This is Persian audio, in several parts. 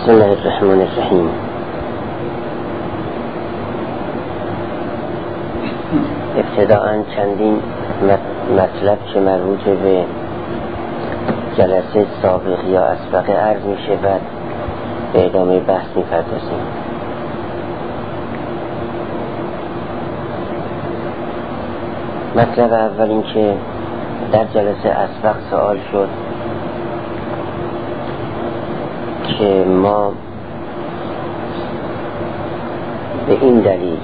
بسم الله الرحمن الرحیم. ابتداءً چندین مطلب که مربوط به جلسه سابق یا اسبق عرض می شود به ادامه بحث می پردازیم. مطلب اول این که در جلسه اسبق سوال شد که ما به این دلیل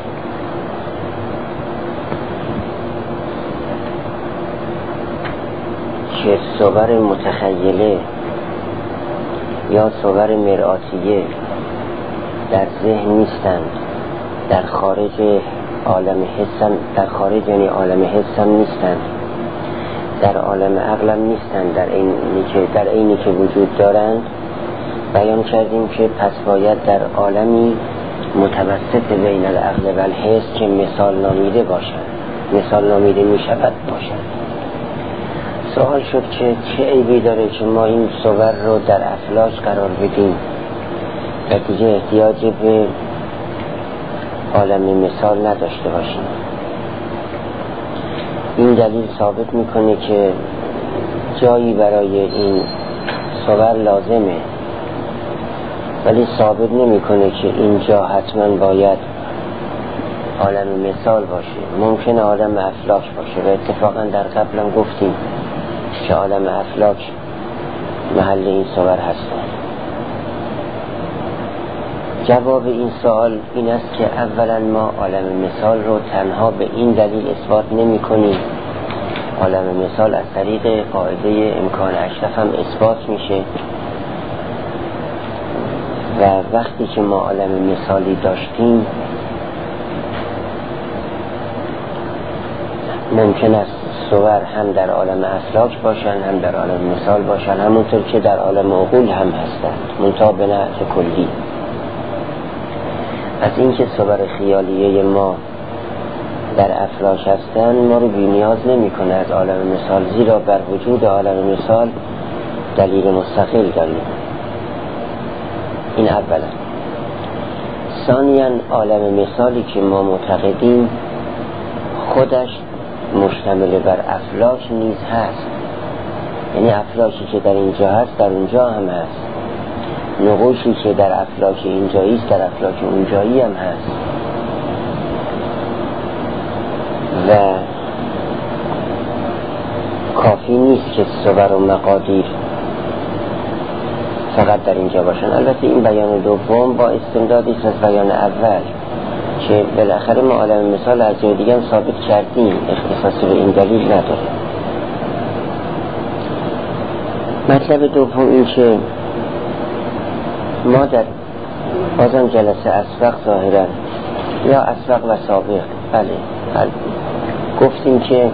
که صور متخیله یا صور مرآتیه در ذهن نیستند، در خارج عالم حسن، در خارج یعنی عالم حسن نیستند، در عالم عقلم نیستند، در عینی که وجود دارند، بیان کردیم که پس باید در عالمی متوسط بین العقل و الحس که مثال نامیده باشند، مثال نامیده می شود باشند. سوال شد که چه عیبی داره که ما این صور رو در افلاک قرار بدیم و دیگه احتیاج به عالم مثال نداشته باشیم. این دلیل ثابت میکنه که جایی برای این صور لازمه، ولی ثابت نمیکنه که اینجا حتما باید عالم مثال باشه. ممکنه عالم افلاک باشه و اتفاقا در قبلم گفتیم که عالم افلاک محل این صور هستند. جواب این سوال این است که اولا ما عالم مثال رو تنها به این دلیل اثبات نمی کنیم. عالم مثال از طریق قاعده امکان اشرف هم اثبات میشه و وقتی که ما عالم مثالی داشتیم ممکن است صور هم در عالم افلاک باشن هم در عالم مثال باشن، همونطور که در عالم عقول هم هستند، منتها به نحو کلی. از اینکه صور خیالیه ما در افلاک هستند ما رو بی‌نیاز نمی‌کنه از عالم مثال، زیرا بر وجود عالم مثال دلیل مستقل داریم. این اولا. ثانیاً عالم مثالی که ما معتقدیم خودش مشتمل بر افلاک نیز هست، یعنی افلاکی که در اینجا هست در اونجا هم هست، نقوشی که در افلاک اینجایی است در افلاک اونجایی هم هست و کافی نیست که صور و مقادیر فقط در اینجا باشن. البته این بیان دوم با استمدادی است از بیان اول که بالاخره ما عالم مثال از جای دیگه هم ثابت کردیم، اختصاصی به این دلیل نداره. مطلب دوم این که ما در بازم جلسه اسبق ظاهرا یا اسبق و سابق گفتیم که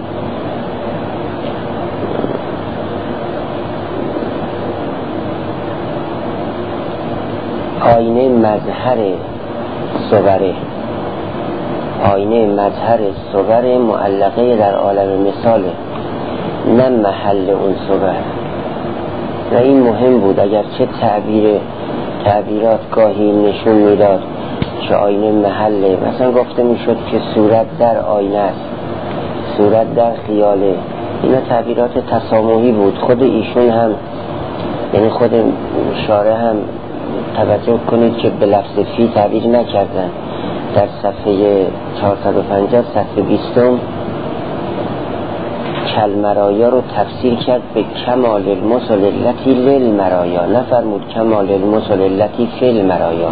آینه مظهر صوره، آینه مظهر صور معلقه در عالم مثاله، نه محل اون صور. و این مهم بود، اگر چه تعبیرات گاهی نشون میداد که آینه محله، مثلا گفته میشد که صورت در آینه است، صورت در خیاله، اینا تعبیرات تسامحی بود. خود ایشون هم یعنی خود شارح هم توجه کنید که به لفظ فی تعبیر نکردن. در صفحه 450 صفحه 20 کلمرایا رو تفسیر کرد به کمال المسللتی للمرایا، نفرمود کمال المسللتی فی المرایا.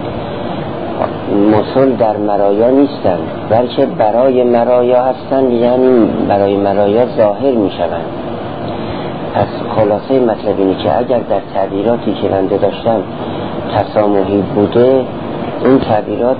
مسل در مرایا نیستن بلکه برای مرایا هستن، یعنی برای مرایا ظاهر می شوند. پس خلاصه مطلب اینه که اگر در تعبیراتی که بنده داشتم تسامحی بوده، این تعبیرات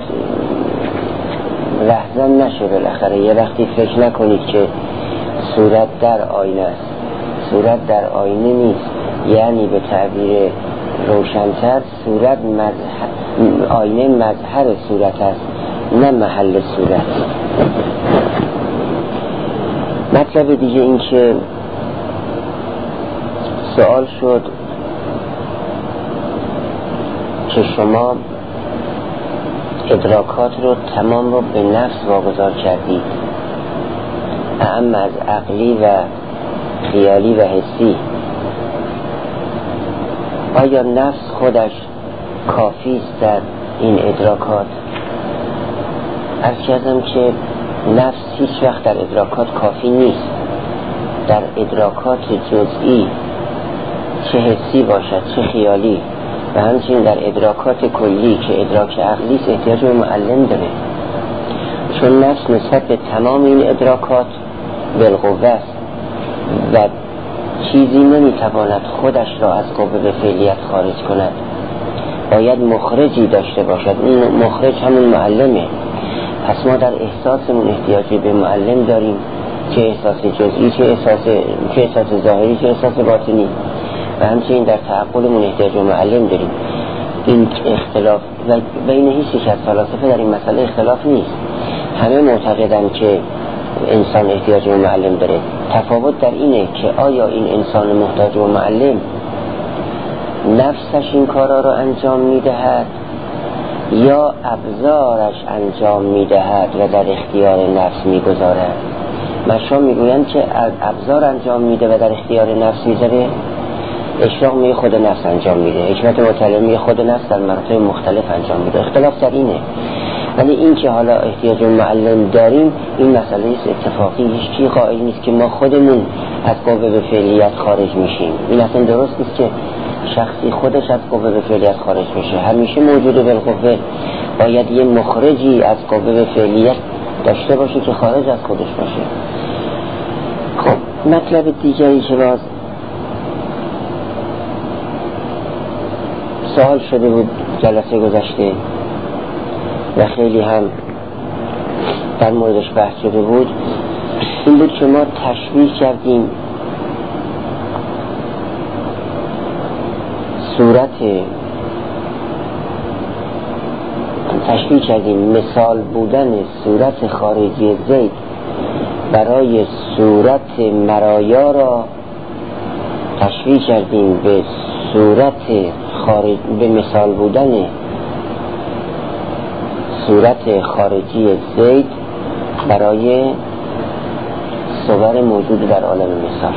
لحظن نشه. بالاخره یه وقتی فکر نکنید که صورت در آینه است، صورت در آینه نیست، یعنی به تعبیر روشن‌تر صورت آینه مظهر صورت است نه محل صورت. مطلب دیگه این که سوال شد که شما ادراکات رو تمام رو به نفس واگذار کردید، اعم از عقلی و خیالی و حسی. آیا نفس خودش کافی است در این ادراکات؟ عرض کردم که نفس هیچ وقت در ادراکات کافی نیست. در ادراکات جزئی، چه حسی باشد چه خیالی، و همچنین در ادراکات کلی که ادراک عقلی است، احتیاج به معلم داره، چون نفس نسبت به تمام این ادراکات بالقوه است و چیزی نمیتواند خودش را از قوه فعلیت خارج کند. باید مخرجی داشته باشد، اون مخرج همون معلمه. پس ما در احساسمون احتیاجی به معلم داریم، چه احساس جزئی چه احساس ظاهری چه احساس باطنی، و همچنین در تعقلمون احتیاج به معلم داریم. این اختلاف و بین هیچ یک از فلاسفه در این مسئله اختلاف نیست. همه معتقدن که انسان احتیاج به معلم داره. تفاوت در اینه که آیا این انسان محتاج به معلم نفسش این کارا رو انجام میدهد یا ابزارش انجام میدهد و در اختیار نفس میگذارد. مشا میگویند که ابزار انجام میده و در اختیار نفس میذاره. اشراق میگه خود نفس انجام میده، حکمت مطلع میگه خود نفس در مراتب مختلف انجام میده. اختلاف در اینه. ولی این که حالا احتیاج به معلم داریم، این مسئله است اتفاقی. هیچ کی قائل نیست که ما خودمون از قوه به فعلیت خارج میشیم. این اصلا درست نیست که شخصی خودش از قوه به فعلیت خارج میشه. همیشه موجود بالقوه باید یه مخرجی از قوه به فعلیت داشته باشه که خارج از خودش باشه. خب مطلب دیگری که باز سوال شده بود جلسه گذشته و خیلی هم در موردش بحث شده بود، این بود که ما تشبیه کردیم مثال بودن صورت خارجی زید برای صورت مرایا را تشبیه کردیم به به مثال بودن صورت خارجی زید برای صور موجود در عالم مثال.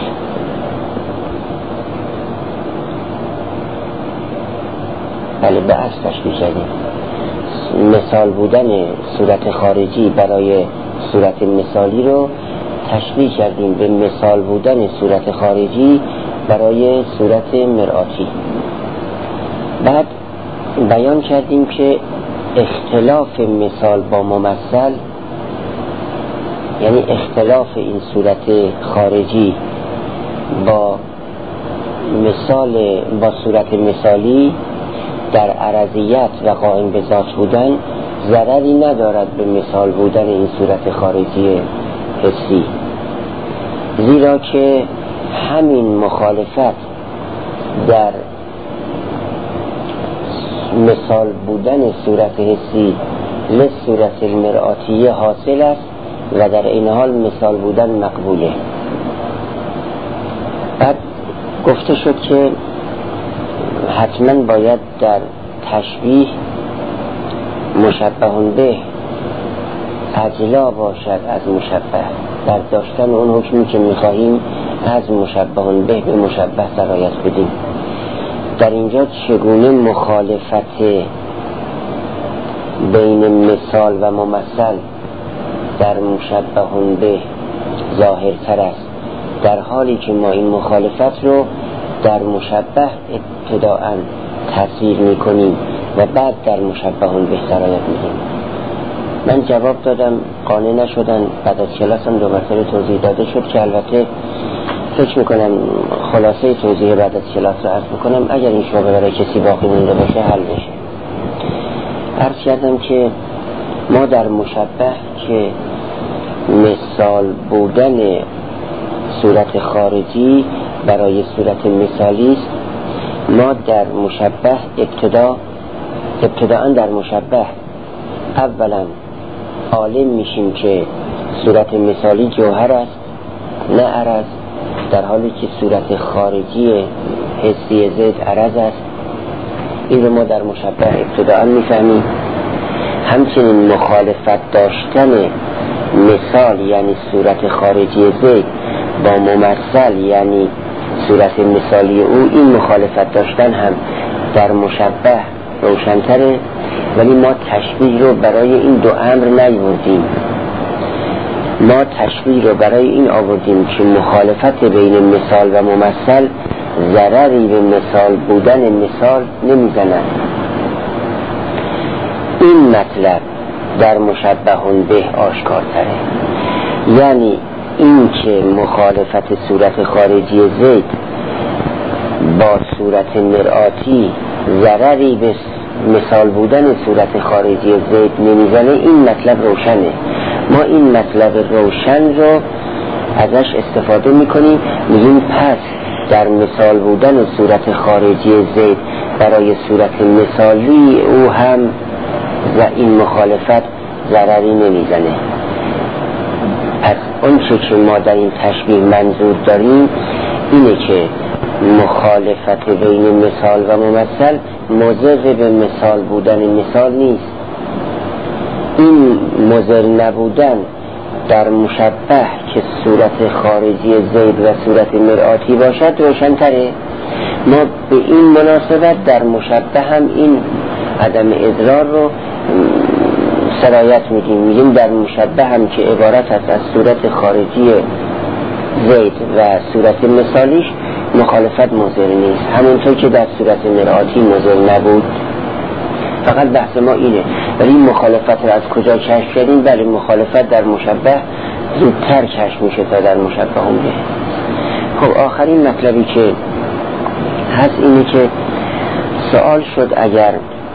بله به اصل تشبیه کردیم مثال بودن صورت خارجی برای صورت مثالی رو تشبیه کردیم به مثال بودن صورت خارجی برای صورت مرآتی. بعد بیان کردیم که اختلاف مثال با ممثل، یعنی اختلاف این صورت خارجی با صورت مثالی در عرضیت و قائم به ذات بودن ضرری ندارد به مثال بودن این صورت خارجی حسی، زیرا که همین مخالفت در مثال بودن صورت حسی لصورت المرآتیه حاصل است و در این حال مثال بودن مقبوله. بعد گفته شد که حتما باید در تشبیه مشبه به اجلا باشد از مشبه، در داشتن اون حکمی که میخواهیم از مشبه به مشبه سرایت بدیم. در اینجا چگونه مخالفت بین مثال و ممثل در مشبه به ظاهرتر است، در حالی که ما این مخالفت رو در مشبه ابتداءً تصویر میکنیم و بعد در مشبه به سرایت میدیم. من جواب دادم، قانع نشدن. بعد از کلاس هم دو مرتبه توضیح داده شد که البته فکر میکنم خلاصه توضیح بعد از کلاس رو عرض میکنم، اگر این شبه برای کسی باقی مونده باشه حل بشه. عرض کردم که ما در مشبه که مثال بودن صورت خارجی برای صورت مثالی است، ما در مشبه ابتداءً در مشبه اولا عالم میشیم که صورت مثالی جوهر است نه عرض، در حالی که صورت خارجی حسی ضد عرض است. این رو ما در مشبه ابتداء میفهمیم. همچنین مخالفت داشتن مثال یعنی صورت خارجی زید با ممثل یعنی صورت مثالی او، این مخالفت داشتن هم در مشبه روشن‌تره، ولی ما تشبیه رو برای این دو امر نیاوردیم. ما تشبیه رو برای این آوردیم که مخالفت بین مثال و ممثل ضرری به مثال بودن مثال نمیزند. این مطلب در مشبه به آشکارتره، یعنی این که مخالفت صورت خارجی زید با صورت مرآتی ضرری به مثال بودن صورت خارجی زید نمیزنه، این مطلب روشنه. ما این مطلب روشن رو ازش استفاده میکنیم، میگیم پس در مثال بودن صورت خارجی زید برای صورت مثالی او هم و این مخالفت ضرری نمیزنه. پس اون که ما در این تشبیه منظور داریم اینه که مخالفت بین مثال و ممثل مضر به مثال بودن مثال نیست. این مضر نبودن در مشبه که صورت خارجی زید و صورت مرآتی باشد روشن‌تره. ما به این مناسبت در مشبه هم این عدم اضرار رو سرایت میگیم در مشبه هم که عبارت است از صورت خارجی زید و صورت مثالیش مخالفت مضر نیست، همونطور که در صورت مرآتی مضر نبود. فقط بحث ما اینه، ولی این مخالفت رو از کجا کشف کردیم؟ بله، مخالفت در مشبه زودتر کشف میشه تا در مشبه هم به. خب آخرین مطلبی که هست اینه که سوال شد اگر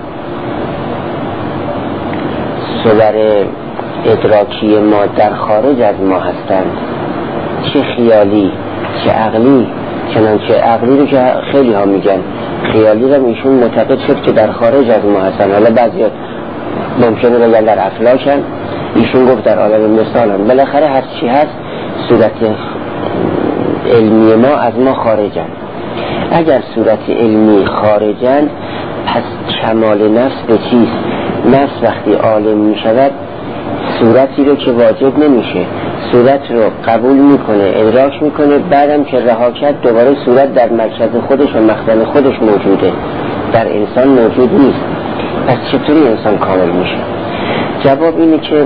صور ادراکی ما در خارج از ما هستند، چه خیالی چه عقلی، چنانچه عقلی رو که خیلی ها میگن، خیالی رو ایشون معتقد شد که در خارج از ما هستن. حالا بعضی ممکنه بگن در افلاکن، ایشون گفت در عالم مثالن. بالاخره هر چی هست صورت علمی ما از ما خارجن. اگر صورت علمی خارجن پس کمال نفس به چیست؟ نفس وقتی عالم می شود صورتی رو که واجب نمیشه، صورت رو قبول میکنه، ادراک میکنه، بعدم که رها کرد دوباره صورت در مرکز خودش و مخزن خودش موجوده، در انسان موجود نیست. پس چطوری انسان کامل میشه؟ جواب اینه که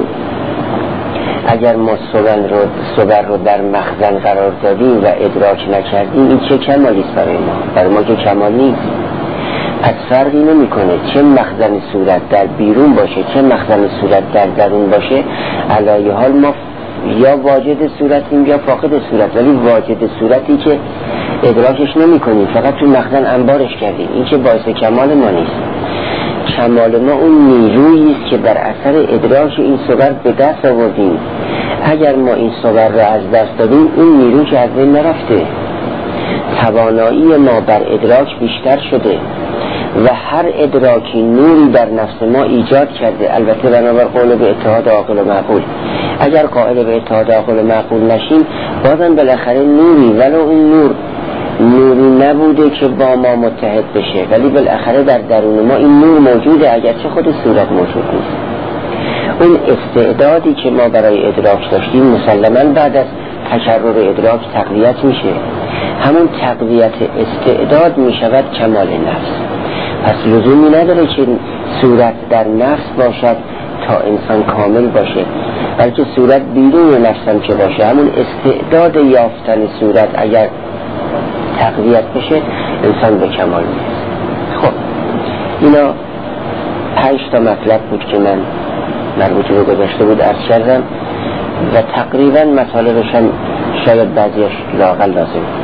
اگر ما صور رو در مخزن قرار دادیم و ادراک نکردیم، این چه کمالی است برای ما که کمال نیست. پس فرقی نمیکنه چه مخزن صورت در بیرون باشه چه مخزن صورت در درون باشه، علایه حال ما یا واجد صورتیم یا فاقد صورت، ولی واجد صورتی که ادراکش نمیکنیم، فقط تو مخزن انبارش کردیم، این که باعث کمال ما نیست. کمال ما اون نیرویی است که در اثر ادراک این صور به دست آوردیم. اگر ما این صور را از دست دادیم، اون نیرو که از بین نرفته، توانایی ما بر ادراک بیشتر شده و هر ادراکی نوری در نفس ما ایجاد کرده. البته بنابر قول به اتحاد عاقل و معقول. اگر قائل به اتحاد عاقل و معقول نشیم، بازم بالاخره نوری، ولو این نور نوری نبوده که با ما متحد بشه، ولی بالاخره در درون ما این نور موجوده، اگرچه خود صورت موجود نیست. اون استعدادی که ما برای ادراک داشتیم مسلماً بعد از تکرر ادراک تقویت میشه. همون تقویت استعداد میشود کمال نفس. پس لزومی نداره که صورت در نفس باشد تا انسان کامل باشه، بلکه صورت بیرون نفسم که باشه، همون استعداد یافتن صورت اگر تقویت بشه انسان به کمال میرسه. خب اینا 5 تا مطلب بود که من مربوط به گذشته بود عرض کردم و تقریبا مطالبش هم شاید بعضیش لااقل لازم بود.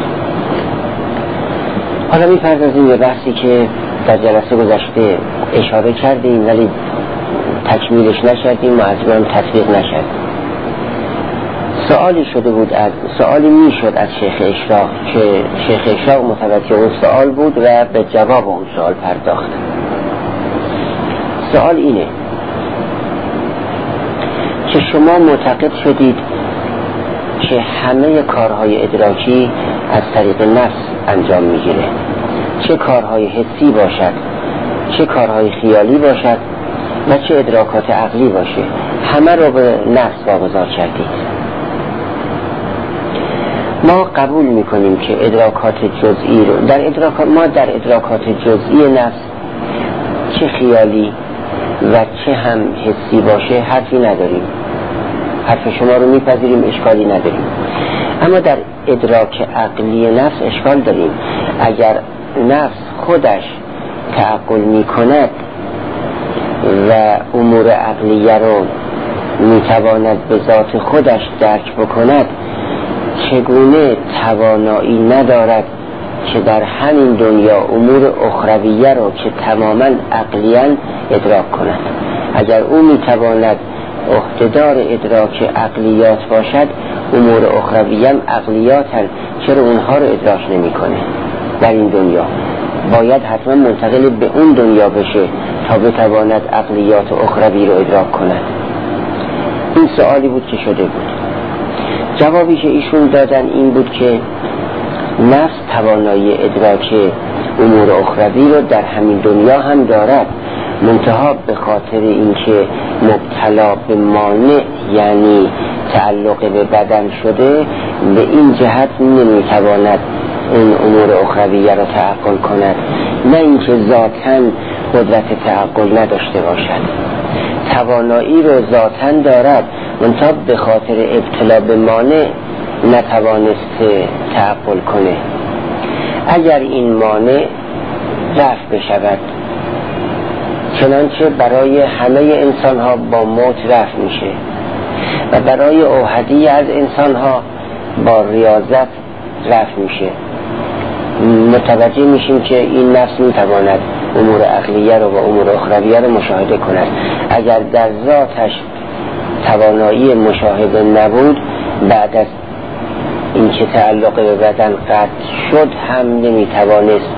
حالا می‌پردازیم به بحثی که در جلسه گذشته اشاره کردیم ولی تکمیلش نکردیم و از اون تطبیق نکردیم. سوالی میشد از شیخ اشراق که شیخ اشراق متوجه اون سوال بود و به جواب اون سوال پرداخت. سوال اینه که شما معتقد شدید که همه کارهای ادراکی از طریق نفس انجام میگیره، چه کارهای حسی باشد چه کارهای خیالی باشد و چه ادراکات عقلی باشه، همه رو به نفس واگذار کردید. ما قبول میکنیم که ادراکات جزئی رو در ادراکات جزئی نفس چه خیالی و چه هم حسی باشه حرفی نداریم، حرف شما رو میپذیریم، اشکالی نداریم. اما در ادراک عقلی نفس اشکال داریم. اگر نفس خودش تعقل میکند و امور عقلیه رو میتواند به ذات خودش درک بکند، چگونه توانایی ندارد که در همین دنیا امور اخرویه رو که تماما عقلیاً ادراک کند؟ اگر او میتواند عهده‌دار ادراک عقلیات باشد، امور اخرویه هم عقلیات هست، چرا اونها رو ادراک نمی‌کنه؟ در این دنیا باید حتما منتقل به اون دنیا بشه تا بتواند عقلیات اخروی رو ادراک کند. این سوالی بود که شده بود. جوابی که ایشون دادن این بود که نفس توانایی ادراک امور اخروی رو در همین دنیا هم دارد، منتها به خاطر اینکه مبتلا به مانع یعنی تعلق به بدن شده، به این جهت نمیتواند این امور اخرویه را تعقل کند، نه اینکه ذاتاً قدرت تعقل نداشته باشد. توانایی رو ذاتاً دارد، منتها به خاطر ابتلا به مانع نتوانسته تعقل کنه. اگر این مانع رفع بشود، چنانچه برای همه انسان ها با موت رفع میشه و برای اوحدی از انسان ها با ریاضت رفع میشه، متوجه میشیم که این نفس میتواند امور عقلیه رو و امور اخرویه رو مشاهده کند. اگر در ذاتش توانایی مشاهده نبود، بعد از اینکه تعلق به بدن قطع شد هم نمیتوانست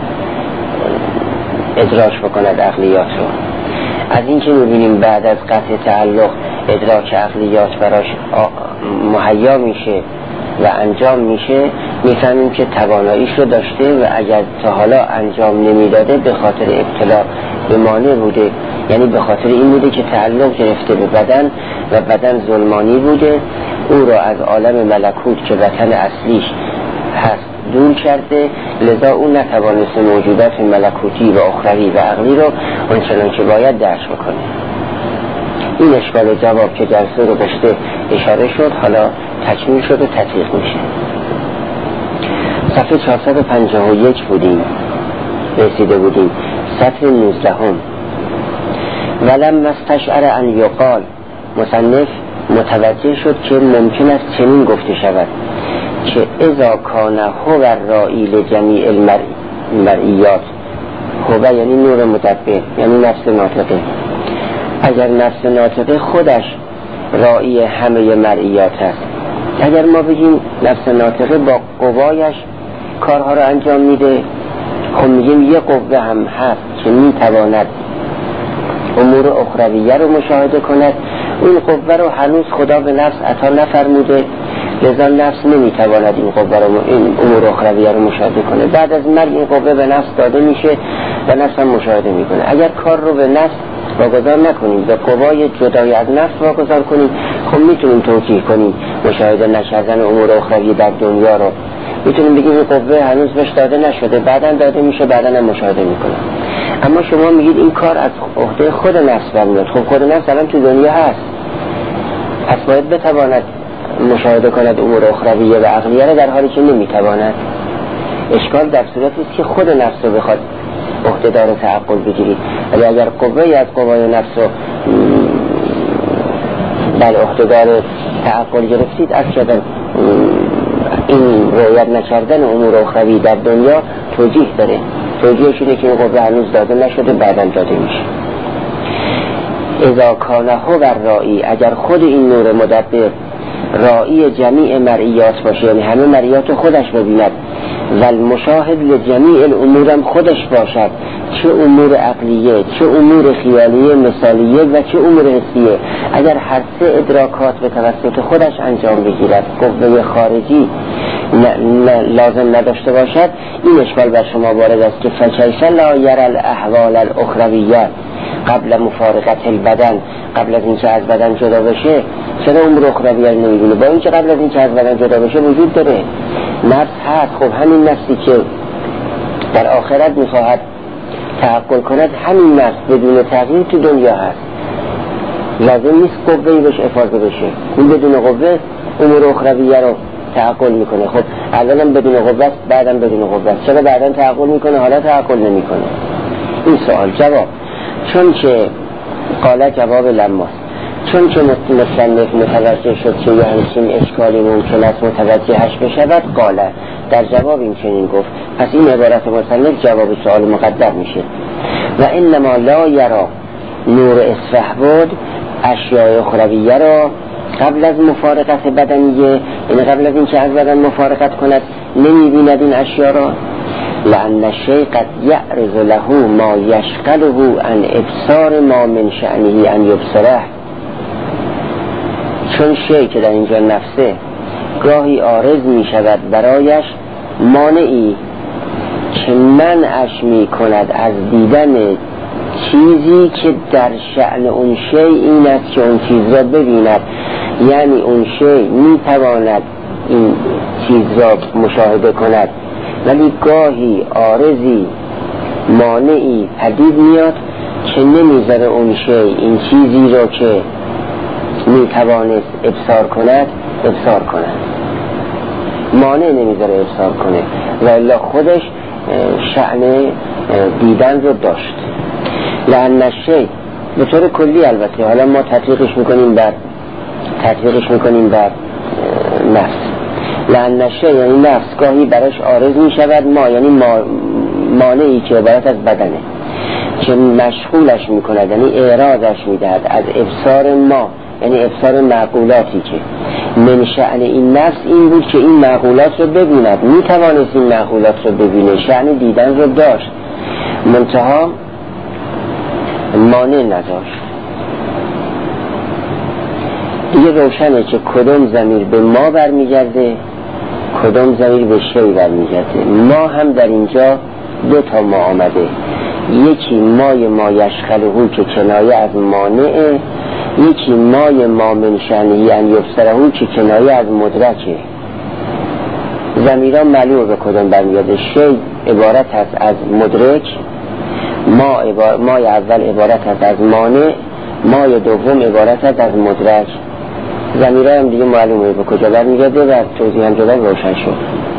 ادراک بکند عقلیات رو. از این که میبینیم بعد از قطع تعلق ادراک عقلیات براش مهیا میشه و انجام میشه، میفهمیم که تواناییش رو داشته و اگر تا حالا انجام نمیداده به خاطر ابتلا به مانع بوده، یعنی به خاطر این بوده که تعلق گرفته به بدن و بدن ظلمانی بوده، او را از عالم ملکوت که وطن اصلیش هست دور کرده، لذا او نتوانست موجودات ملکوتی و اخروی و عقلی رو اونچنان که باید درک بکنه. این اشکال جواب که جلسه رو داشته اشاره شد، حالا تکمیل شد و تطبیق میشه. صفحه 451 بودیم، رسیده بودیم، سطر 19. ولم استشعر ان یقال، مصنف متوجه شد که ممکن است چنین گفته شود که اذا کان هو الرائی لجمیع المرئیات، هو یعنی نور مدبر، یعنی نفس ناطقه، اگر نفس ناطقه خودش رائی همه مرئیات است، اگر ما بگیم نفس ناطقه با قوایش کارها رو انجام میده، خب میگیم یه قوه هم هست که میتواند امور اخرویه رو مشاهده کند، اون قوه رو هنوز خدا به نفس عطا نفرموده، لذا نفس نمیتواند این قوه رو، این امور اخرویه رو مشاهده کنه. بعد از مرگ این قوه به نفس داده میشه و نفس هم مشاهده میکنه. اگر کار رو به نفس واگذار نکنیم، به قوای جدای از نفس واگذار کنیم، خب میتونیم توجیه کنیم مشاهده نکردن امور اخروی در دنیا رو، میتونیم بگیم این قوه هنوز بهش داده نشده، بعداً داده میشه، بعداً هم مشاهده میکنه. اما شما میگید این کار از عهده خود نفس برمیاد. خب خود نفس الان تو دنیا هست، پس باید بتواند مشاهده کند امور اخرویه و عقلیه رو، در حالی که نمیتواند. اشکال در صورتی است که خود نفس رو بخواد عهده‌دار تعقل بگیرید، ولی اگر قوه‌ای از قوای نفس رو بر عهده‌دار تعقل گرفتید، اصلا این رعایت نکردن امور اخروی در دنیا توجیه داره. توجیهش اینه که این قوه هنوز داده نشده، بعداً داده میشه. اذا کان هو الرائی، اگر خود این نور مدبر رائی جمیع مرئیات باشه، یعنی همه مرئیات خودش ببیند، و المشاهد لجمیع الامور هم خودش باشد، چه امور عقلیه، چه امور خیالیه مثالیه و چه امور حسیه، اگر هر سه ادراکات به توسط خودش انجام بگیرد، قوه خارجی لازم نداشته باشد، این اشکال بر شما وارد است که فکیف لا یرى الاحوال الاخرویه قبل مفارقت البدن، قبل از اینکه از بدن جدا بشه چرا امور اخرویه رو نمیبینه؟ با اینکه قبل از اینکه از بدن جدا بشه وجود داره، نفس هست. خب همین نفسی که در آخرت میخواهد تعقل کند، همین نفس بدون تغییر تو دنیا هست. لازم نیست قوه‌ای بهش افاضه بشه، این بدون قوه امور اخرویه رو تعقل میکنه. خب اولا بدون قوه، بعدم بدون قوه، چرا بعدم تعقل میکنه حالا تعقل نمیکنه؟ این سوال جواب، چون که قاله جواب لماست، چون که مصنف متوجه شد که یه همچین اشکالی ممکن است متوجهش بشود، قاله در جواب این چنین گفت. پس این عبارت مصنف جواب سوال مقدر میشه. و انما لا یرا نور اصفح بود اشیاء اخرویه را قبل از مفارقت بدنیه، یعنی قبل از این که از بدن مفارقت کند نمیبیند این اشیاء را. لأن الشیء قد یعرض له ما یشغله عن ابصار ما من شأنه ان یبصره، چون شیء که در اینجا نفسه گاهی عارض می شود برایش مانعی که منعش می کند از دیدن چیزی که در شأن اون شیء این است که اون چیز را ببیند. یعنی اون شیء می تواند این چیز را مشاهده کند، ولی گاهی عارضی مانعی پدید میاد که نمیذاره اون شیء این چیزی را که می توانست ابصار کند ابصار کند، مانع نمیذاره ابصار کنه، و الا خودش شأن دیدن رو داشت. لأن الشیء به طور کلی، البته حالا ما تطبیقش میکنیم بر نفس. لأن الشیء یعنی نفس گاهی براش عارض میشود ما، یعنی مانعی که عبارت از بدنه که مشغولش میکند، یعنی اعراضش میدهد از ابصار ما، یعنی ابصار معقولاتی که من شأن این نفس این بود که این معقولات رو ببیند، میتوانست این معقولات رو ببینه، شأن دیدن رو داشت، منتها مانع نداشت. دیگه روشنه که کدوم ضمیر به ما برمیگرده، کدوم ضمیر به شی برمیگرده. ما هم در اینجا دو تا ما آمده، یکی مای ما یشغله که کنایه از مانعه، یکی مای ما من شأنه ان یبصره که کنایه از مدرکه. ضمیران معلومه به کدوم برمیگرده. شی عبارت است از مدرک، مای اول عبارت است از مانع، مای دوم عبارت است از مدرک. ضمیران هم دیگه معلومه به کجا برمیگرده و توضیح هم جدا روشن شد.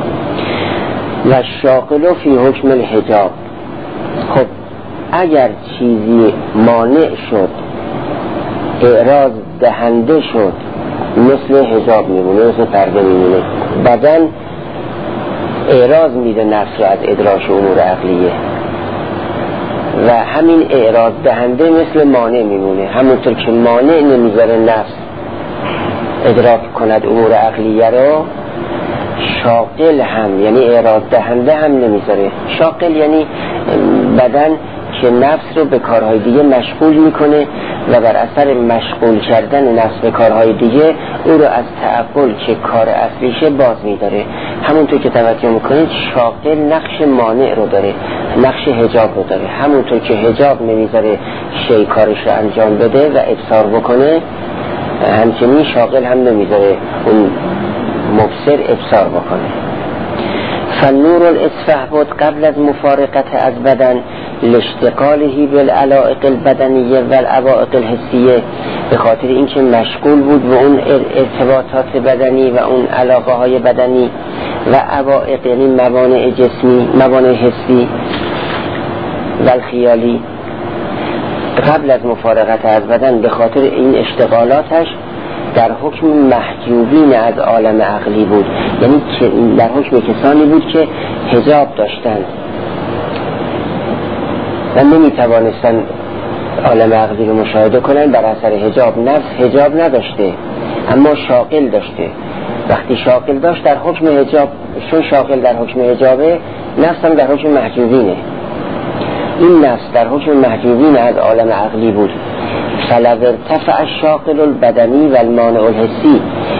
و شاغل فی حکم الحجاب، خب اگر چیزی مانع شد، اعراض دهنده شد، مثل حجاب میمونه، مثل پرده میمونه. بدن اعراض میده نفس رو از ادراک امور عقلیه و همین اعراض دهنده مثل مانع میمونه. همونطور که مانع نمیذاره نفس ادراک کند امور عقلیه رو، شاغل هم یعنی اعراض دهنده هم نمیذاره. شاغل یعنی بدن که نفس رو به کارهای دیگه مشغول میکنه و بر اثر مشغول کردن نفس به کارهای دیگه او رو از تعقل که کار اصلیشه باز میداره. همونطور که توجه میکنید شاغل نقش مانع رو داره، نقش حجاب رو داره. همونطور که حجاب نمیذاره شی کارش رو انجام بده و ابصار بکنه، همچنین شاغل هم نمیذاره اون مبصر ابصار بکنه. فنور الاصفح بود قبل از مفارقت از بدن لاشتغاله بالعلائق البدنیه و العوائق الحسیه، به خاطر اینکه مشغول بود و اون ارتباطات بدنی و اون علاقه های بدنی و عوائق یعنی موانع جسمی، موانع حسی و الخیالی، قبل از مفارقت از بدن به خاطر این اشتغالاتش در حکم محجوبین از عالم عقلی بود، یعنی در حکم کسانی بود که حجاب داشتن و نمی توانستن عالم عقلی رو مشاهده کنن بر اثر حجاب. نفس حجاب نداشته اما شاغل داشته. وقتی شاغل داشت در حکم حجاب، چون شاغل در حکم حجابه، نفس هم در حکم محجوبینه. این نفس در حکم محجوبین از عالم عقلی بود. فلو ارتفع الشاغل البدنی و المانع الحسی،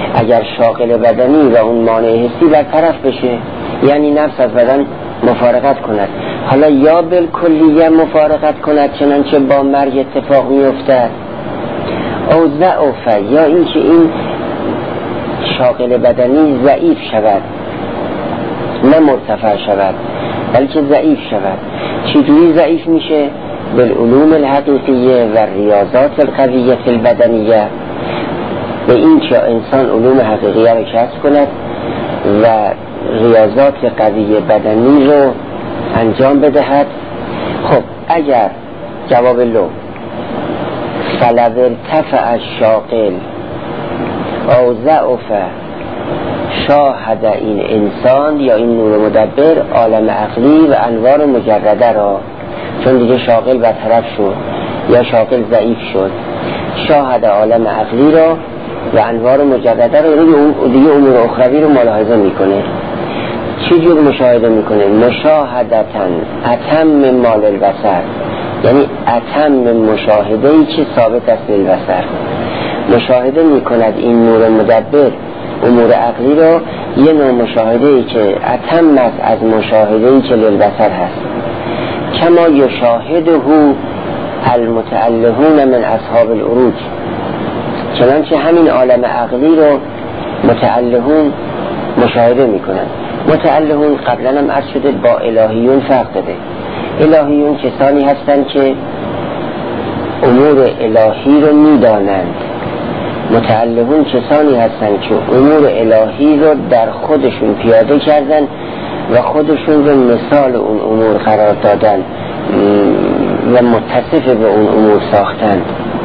اگر شاغل بدنی و اون مانع حسی برطرف بشه، یعنی نفس از بدن مفارقت کند، حالا یا بالکلیه مفارقت کند چنانچه با مرگ اتفاق میافتد، او ضعف، یا اینکه این شاغل بدنی ضعیف شود، نه مرتفع شود بلکه ضعیف شود. چجوری ضعیف میشه؟ بالعلوم الحقیقیه و ریاضات القویه البدنیه، به این که انسان علوم حقیقیه رو کسب کند و ریاضات قوی بدنی رو انجام بدهد. خب اگر جواب لو فلو ارتفع الشاغل او ضعف شاهد این انسان یا این نور مدبر عالم عقلی و انوار مجرده را، چون دیگه شاغل برطرف شد یا شاغل ضعیف شد، شاهد عالم عقلی را و انوار مجرده را، دیگه امور اخروی رو ملاحظه میکنه. چی جور مشاهده میکنه؟ مشاهدتن اتم مال البصر، یعنی اتم مشاهده‌ای که ثابت است للبصر. مشاهده میکند این نور مدبر امور عقلی را، یه نوع مشاهده‌ای که اتم است از مشاهده‌ای که للبصر هست. کما یشاهده المتعلهون من اصحاب العروج، چنانچه همین عالم عقلی رو متعلهون مشاهده میکنن. متعلهون قبلا هم عرض شده با الهیون فرق داده. الهیون کسانی هستند که امور الهی رو میدانند، متعلهون کسانی هستند که امور الهی رو در خودشون پیاده کردن و خودشون رو مثال اون امور قرار دادن و متصف به اون امور ساختن.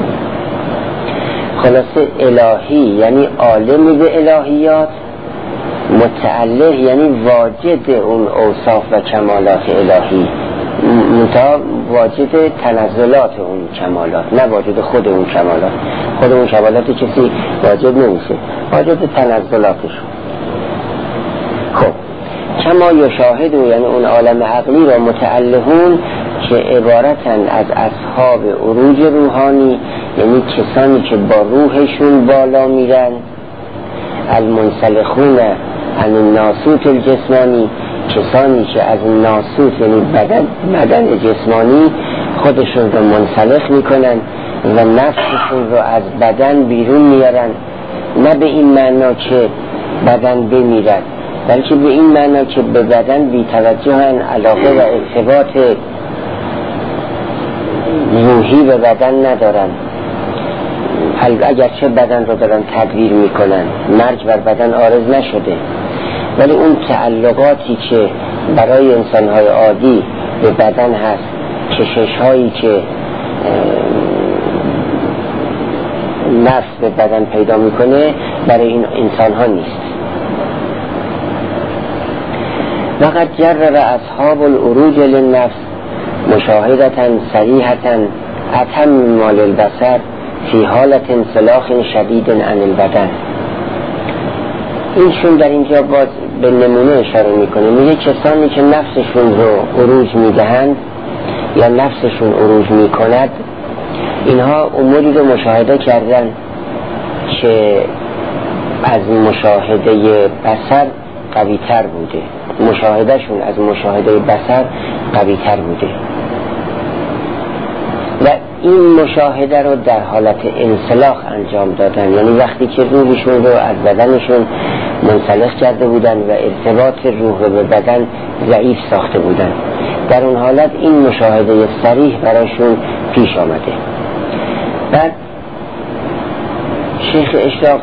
خلاصه الهی یعنی عالمی به الهیات، متعلق یعنی واجد اون اوصاف و کمالات الهی، واجد تنزلات اون کمالات، نه واجد خود اون کمالات. خود اون کمالات کسی واجد نمیشه، واجد تنزلاتش. خب کما یشاهد یعنی اون عالم عقلی را متعلقون که عبارتن از اصحاب عروج روحانی، یعنی کسانی که با روحشون بالا میرن، المنسلخون عن الناسوت الجسمانی، کسانی که از ناسوت یعنی بدن جسمانی خودشون رو منسلخ میکنن و نفسشون رو از بدن بیرون میارن، نه به این معنا که بدن بمیرد، بلکه به این معنا که به بدن بی‌توجهن، علاقه و ارتباط روحی به بدن ندارن، اگرچه بدن رو دارن تدبیر میکنن، مرگ بر بدن عارض نشده، ولی اون تعلقاتی که برای انسانهای عادی به بدن هست، کشش هایی که نفس به بدن پیدا میکنه، برای این انسان ها نیست. وقد جرر اصحاب العروج للنفس مشاهدتا صریحتا اتم مال البصر فی حالت انسلاخ شدید عن البدن. اینشون در اینجا باز به نمونه اشاره میکنه، میگه کسانی که نفسشون رو عروج میدهند یا نفسشون عروج میکند، اینها اموری رو مشاهده کردن که از مشاهده بصر قوی تر بوده، مشاهدهشون از مشاهده بصر قوی تر بوده و این مشاهده رو در حالت انسلاخ انجام دادن، یعنی وقتی که روحشون رو از بدنشون منسلخ کرده بودن و ارتباط روح به بدن ضعیف ساخته بودن، در اون حالت این مشاهده صریح براشون پیش آمده. بعد شیخ اشراق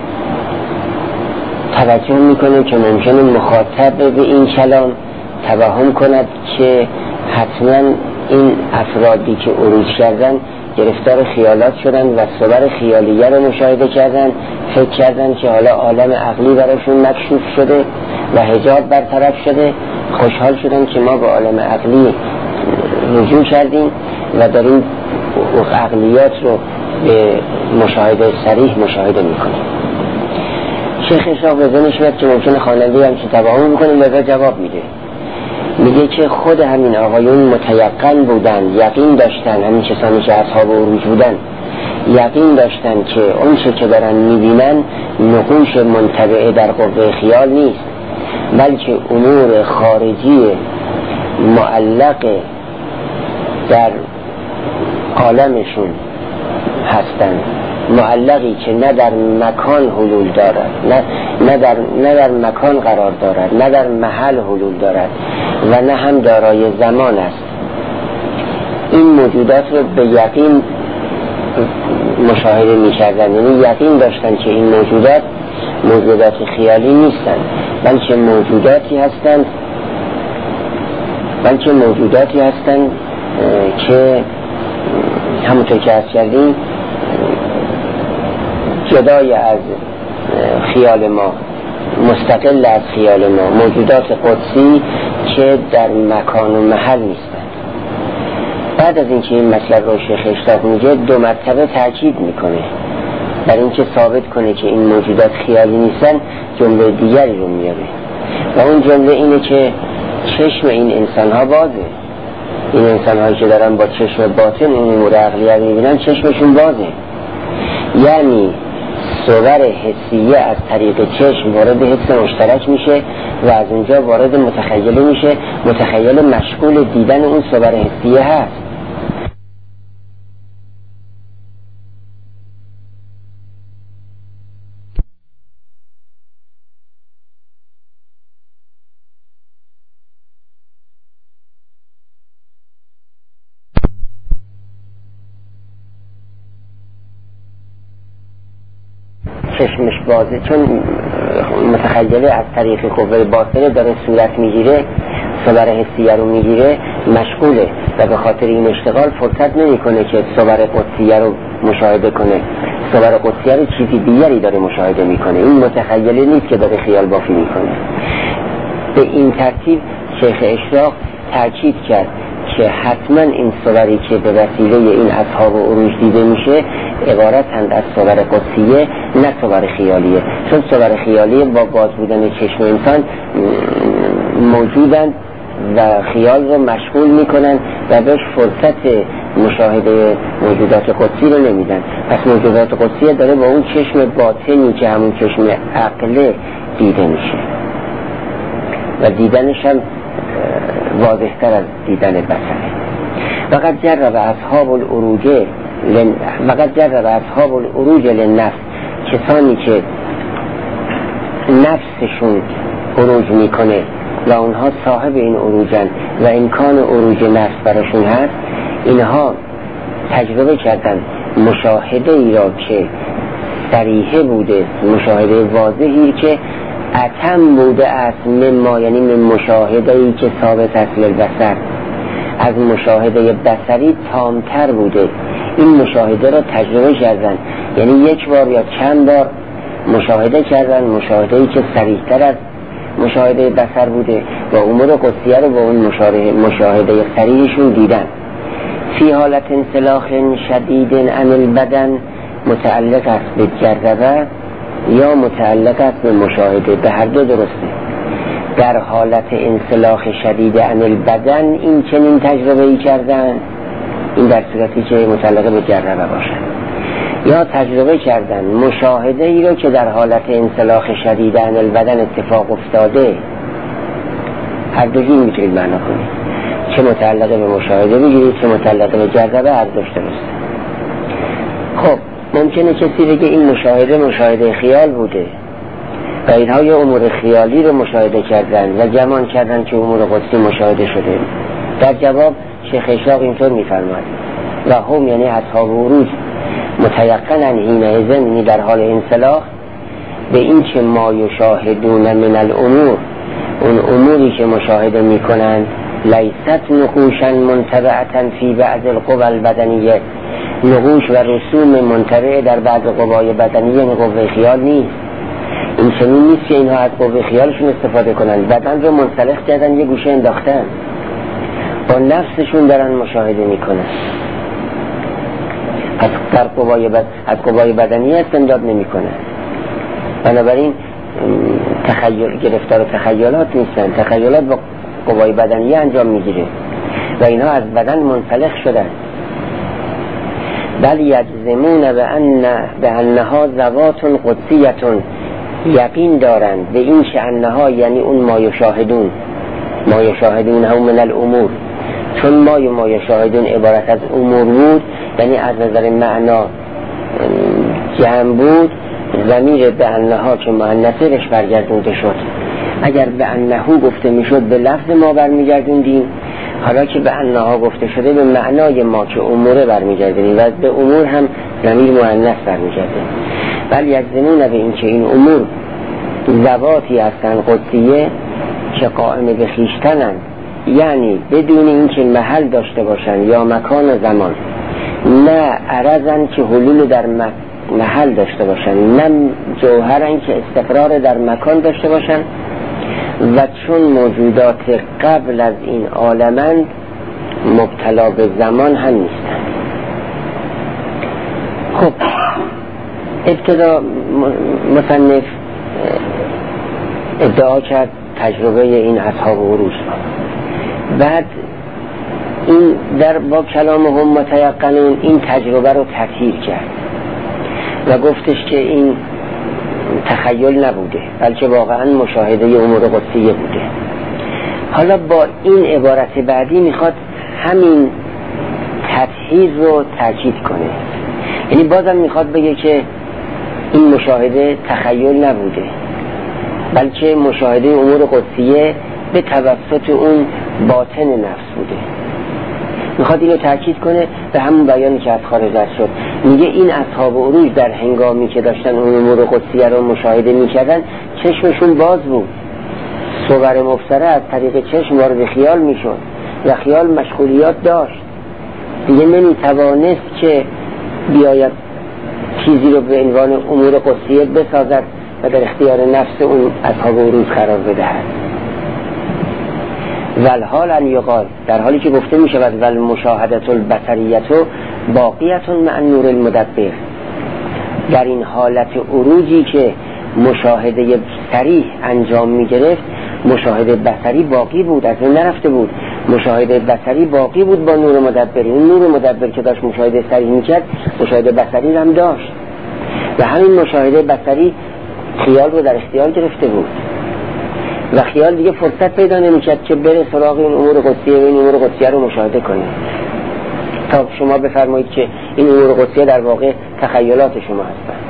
توجه میکنه که ممکنه مخاطب به این کلام توهم کند که حتما این افرادی که عروج کردن گرفتار خیالات شدن و صور خیالیه رو مشاهده کردن، فکر کردن که حالا عالم عقلی براشون مکشوف شده و حجاب برطرف شده، خوشحال شدن که ما به عالم عقلی رجوع کردیم و داریم عقلیات رو به مشاهده صریح مشاهده میکنیم. شیخ اشراق به ذهنش میاد که ممکنه خواننده هم که توهم میکنه، لذا جواب میده، میگه که خود همین آقایون متیقن بودن، یقین داشتن، همین کسانی که اصحاب عروج بودن یقین داشتن که اون چه که دارن میبینن نقوش منطبعه در قوه خیال نیست، بلکه امور خارجی معلق در عالمشون هستند، معلقی که نه در مکان حلول دارد، نه در مکان قرار دارد، نه در محل حلول دارد و نه هم دارای زمان است. این موجودات رو به یقین مشاهده می کردن، یعنی یقین داشتن که این موجودات خیالی نیستند، بلکه موجوداتی هستند که همونطور که عرض کردیم جدای از خیال ما، مستقل از خیال ما، موجودات قدسی که در مکان و محل نیستند. بعد از اینکه این مطلب رو شیخ اشراق میگه 2 مرتبه تاکید میکنه بر اینکه ثابت کنه که این موجودات خیالی نیستن، جمله دیگری رو میاره و اون جمله اینه که چشم این انسان ها بازه. این انسان هایی که دارن با چشم باطن این امور عقلیه میبینن چشمشون بازه، یعنی صور حسیه از طریق چشم وارد حس مشترک میشه و از اونجا وارد متخیله میشه. متخیله مشغول دیدن اون صور حسیه هست. چشمش بازه، چون متخیله از طریق قوه باطنه داره صورت میگیره، صور حسیه رو میگیره، مشغوله و به خاطر این اشتغال فرصت نمیکنه که صور قدسیه رو مشاهده کنه. صور قدسیه رو چیزی دیگری داره مشاهده میکنه، این متخیله نیست که داره خیال بافی میکنه. به این ترتیب شیخ اشراق تاکید کرد که حتما این صوری که به وسیله این اصحاب و عروج دیده میشه عبارتند از صور قدسیه، نه صور خیالیه، چون صور خیالیه با باز بودن چشم انسان موجودند و خیال رو مشغول میکنن و بهش فرصت مشاهده موجودات قدسی رو نمیدن. پس موجودات قدسی داره با اون چشم باطنی که همون چشم عقله دیده میشه و دیدنش هم واضح‌تر از دیدن بصره. وقد جرب اصحاب العروج للنفس، کسانی که نفسشون عروج میکنه و اونها صاحب این عروجن و امکان عروج نفس براشون هست، اینها تجربه کردن مشاهده ای را که صریحه بوده، مشاهده واضحی که اتم بوده است مما، یعنی من مشاهده ای که ثابت است للبصر، از مشاهده بصری تامتر بوده. این مشاهده را تجربه کردن، یعنی یک بار یا چند بار مشاهده کردن، مشاهده ای که صریح‌تر از مشاهده بصر بوده و امور قدسیه رو با اون مشاهده صریحشون دیدن. فی حالت انسلاخ شدید عن البدن، متعلق است به جربه یا متعلق است به مشاهده، به هر دو درسته. در حالت انسلاخ شدید عن البدن این چنین تجربه ای کردن، این در صورتی که متعلق به جربه باشن، یا تجربه کردن مشاهده ای رو که در حالت انسلاخ شدید عن البدن اتفاق افتاده. هر دوی میتونید معنا کنید، چه متعلق به مشاهده بگیرید چه متعلق به جربه، هر دوش درسته. خب ممکنه کسی بگه این مشاهده خیال بوده و اینها یه امور خیالی رو مشاهده کردن و گمان کردن که امور قدسی مشاهده شده. در جواب شیخ اشراق اینطور میفرماید و هم یعنی اصحاب عروج متیقنن حینئذ، یعنی در حال انسلاخ، به این که ما یشاهدون من الامور، اون اموری که مشاهده میکنن لیست نقوشا منتبعتا فی بعض القوى البدنیه، نقوش و رسوم منتبع در بعض قوای بدنیه، یعنی قوه خیال نیست. این چنین نیست که اینها از قوه خیالشون استفاده کنن، بدن رو منسلخ کردن یه گوشه انداختن، با نفسشون دارن مشاهده میکنن، از قوای بدنیه استمداد نمیکنن. بنابراین گرفتار تخیلات نیستن، تخیلات با قوای بدنیه انجام میگیره و اینها از بدن منسلخ شدن. بل یجزمون به انها ذوات قدسیتون، یقین دارند به این که انها یعنی اون ما یشاهدون هم من الامور، چون ما یشاهدون عبارت از امور بود، یعنی از نظر معنا جمع بود، ضمیر به انها که مؤنثه بهش برگردونده شد. اگر به انهو گفته میشد به لفظ ما برمیگردوندیم، حالا که به انها گفته شده به معنای ما که اموره برمیگردونیم و به امور هم ضمیر مؤنث برمیگرده. بل یجزمون به این که این امور ذواتی هستن قدسیه که قائم به خویشتنن، یعنی بدون اینکه محل داشته باشن یا مکان و زمان، نه عرضن که حلول در محل داشته باشن، نه جوهرن که استقرار در مکان داشته باشن، و چون موجودات قبل از این عالمند مبتلا به زمان هم نیستن. خب ابتدا مصنف ادعا کرد تجربه این اصحاب عروج، بعد این در با کلام هم متیقنون این تجربه رو تطهیر کرد و گفتش که این تخیل نبوده بلکه واقعا مشاهده امور قدسیه بوده. حالا با این عبارت بعدی میخواد همین تطهیر رو تاکید کنه، یعنی بازم میخواد بگه که این مشاهده تخیل نبوده بلکه مشاهده امور قدسیه به توسط اون باطن نفس بوده. میخواد اینو تاکید کنه به همون بیانی که از خارج شد. میگه این اصحاب عروج در هنگامی که داشتن اون امور قدسیه رو مشاهده میکردن چشمشون باز بود، صور مبصره از طریق چشم وارد خیال میشد و خیال مشغولیات داشت، دیگه نمیتوانست که بیاید چیزی رو به عنوان امور قدسیه بسازد و در اختیار نفس اون اصحاب عروج قرار بدهد. والحال ان یقال، در حالی که گفته می شود ول مشاهدت البصریت باقیت مع نور المدبر، در این حالت عروجی که مشاهده صریح انجام می گرفت مشاهده بصری باقی بود، از این نرفته بود. مشاهده بصری باقی بود با نور مدبر. اون نور مدبر که داشت مشاهده صریح می کرد مشاهده بصری هم داشت و همین مشاهده بصری خیال رو در اختیار گرفته بود و خیال دیگه فرصت پیدا نمی‌کرد که بره سراغ این امور قدسیه و این امور قدسیه رو مشاهده کنه تا شما بفرمایید که این امور قدسیه در واقع تخیلات شما هستن.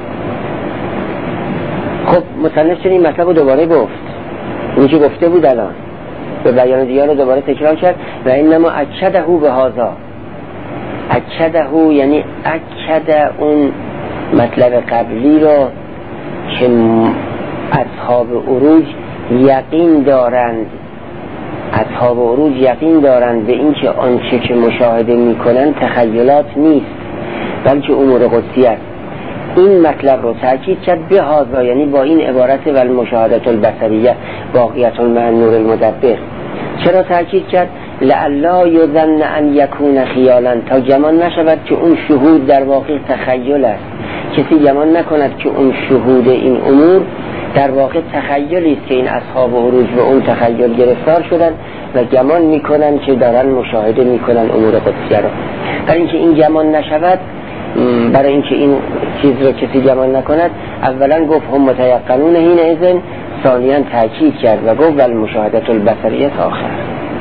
خب مصنف چون این مطلب رو دوباره گفت، اینی که گفته بود الان به بیان دیگر رو دوباره تکرار کرد و اینما اکده به هذا، اکده یعنی اکده اون مطلب قبلی رو که اصحاب عروج یقین دارند، اصحاب عروج یقین دارند به این که آنچه که مشاهده میکنن تخیلات نیست بلکه امور قدسیه است. این مطلب رو تاکید کرد به هذا، یعنی با این عبارت و المشاهدت البصریه باقیت مع نور المدبر. چرا تاکید کرد؟ لعلا یظن ان یکون خیالا، تا گمان نشود که اون شهود در واقع تخیل است. کسی گمان نکند که اون شهود این امور در واقع تخیلی است که این اصحاب عروج به اون تخیل گرفتار شدن و گمان میکنن که دارن مشاهده میکنن امور قدسیه رو. برای اینکه این گمان نشود، برای اینکه این چیز رو کسی گمان نکند، اولا گفت هم متیقنون حین اذن، ثانیا تاکید کرد و گفت ول مشاهدت البصریه تا آخر.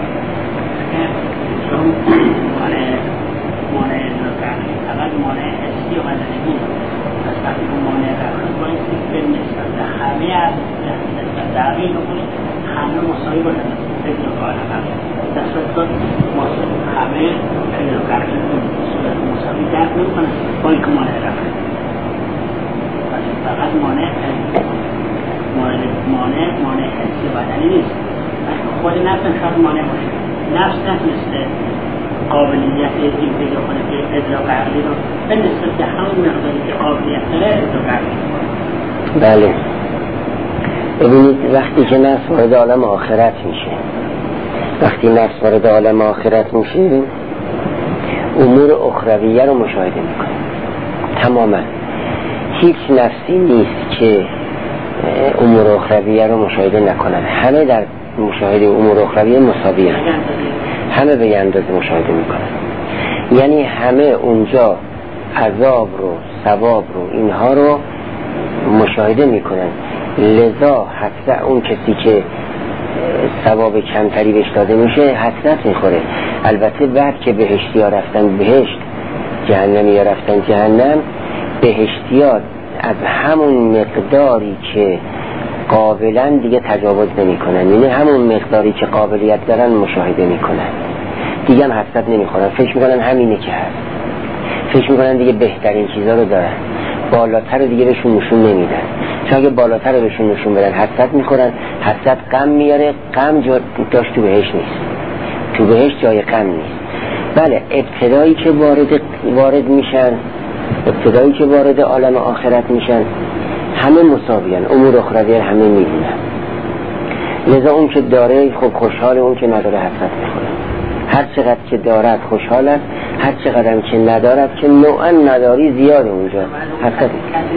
دقیق کنید همه مساوی باشند فکر کنم دستات همه پیدا کردن صورت مساوی درک نمی‌کنن با اینکه مانع رفت فقط مانع حسی بدنی نیست، خود نفس هم شاید مانع باشه. نفس نتونسته قابلیت این پیدا کنه که ادراک عقلی رو به نسبت همون مقداری که قابلیت داره ادراک عقلی. بله، ببینید وقتی که نفس وارد عالم آخرت میشه، وقتی نفس وارد عالم آخرت میشه امور اخرویه رو مشاهده میکنه تماما. هیچ نفسی نیست که امور اخرویه رو مشاهده نکنن، همه در مشاهده امور اخرویه مساوی هستند، همه به اندازه مشاهده میکنن. یعنی همه اونجا عذاب رو، ثواب رو، اینها رو مشاهده میکنن. لذا حسرت اون کسی که ثواب کمتری بهش داده میشه حسرت میخوره. البته بعد که بهشتی ها رفتن بهشت، جهنمی ها رفتن جهنم، بهشتی ها از همون مقداری که قابلن دیگه تجاوز نمی کنن، یعنی همون مقداری که قابلیت دارن مشاهده می کنن، دیگه هم حسرت نمی خورن، فکر می کنن همینه که هست، فکر می کنن دیگه بهترین چیزا رو دارن، بالاتر دیگه بهشون نشون نمیدن، چون اگه بالاتر رو بهشون نشون بدن حسرت می خورن. حسرت غم میاره، غم جاش تو بهشت نیست، تو بهشت جای غم نیست. بله ابتدایی که وارد میشن، ابتدایی که وارد عالم آخرت میشن همه مساویان، امور اخروی همه میبینن. لذا اون که داره خب خوشحاله، اون که نداره حسرت میخوره. هر چقدر که دارد خوشحال است، هر چقدر که ندارد که نوعا نداری زیاده اونجا حسرت.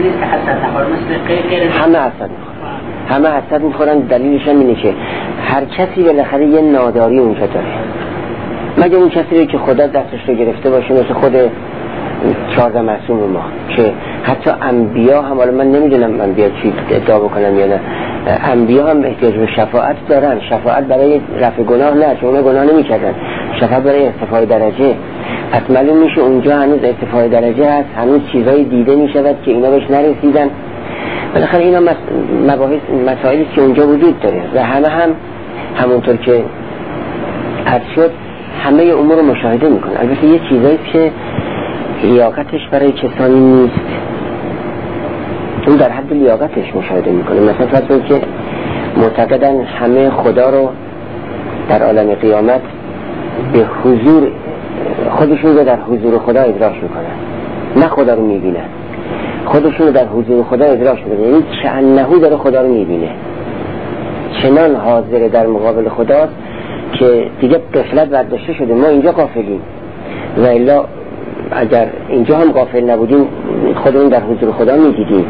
همه حسرت میخورن، همه حسرت میخورن. دلیلش هم اینه که هر کسی بالاخره یه ناداری اونجا داره، مگه اون کسی که خدا دستش رو گرفته باشه، مثل خود 14 معصوم ما که حتی انبیا هم، حالا من نمیدونم انبیا چی ادعا بکنم یا نه، انبیا هم احتیاج به شفاعت دارن. شفاعت برای رفع گناه نه، چون اونا گناه نمی‌کردن، شفاعت برای ارتفاع درجه. پس معلوم میشه اونجا هنوز ارتفاع درجه هست، هنوز چیزایی دیده میشود که اینا بهش نرسیدن. بالاخره اینا مسائلی که اونجا وجود داره و همه هم همونطور که عرض شد همه امور رو مشاهده میکنه. البته یه چیزایی که لیاقتش برای کسانی نیست، اون در حد لیاقتش مشاهده میکنه. مثلا فرض که معتقدن همه خدا رو در عالم قیامت به حضور خودشون رو در حضور خدا ادراک میکنن، نه خدا رو میبینن، خودشون رو در حضور خدا ادراک میکنن، یعنی کأنه داره خدا رو میبینه، چنان حاضر در مقابل خداست که دیگه غفلت برداشته شده. ما اینجا غافلیم و الا اگر اینجا هم غافل نبودیم خودمون در حضور خدا میدیدیم.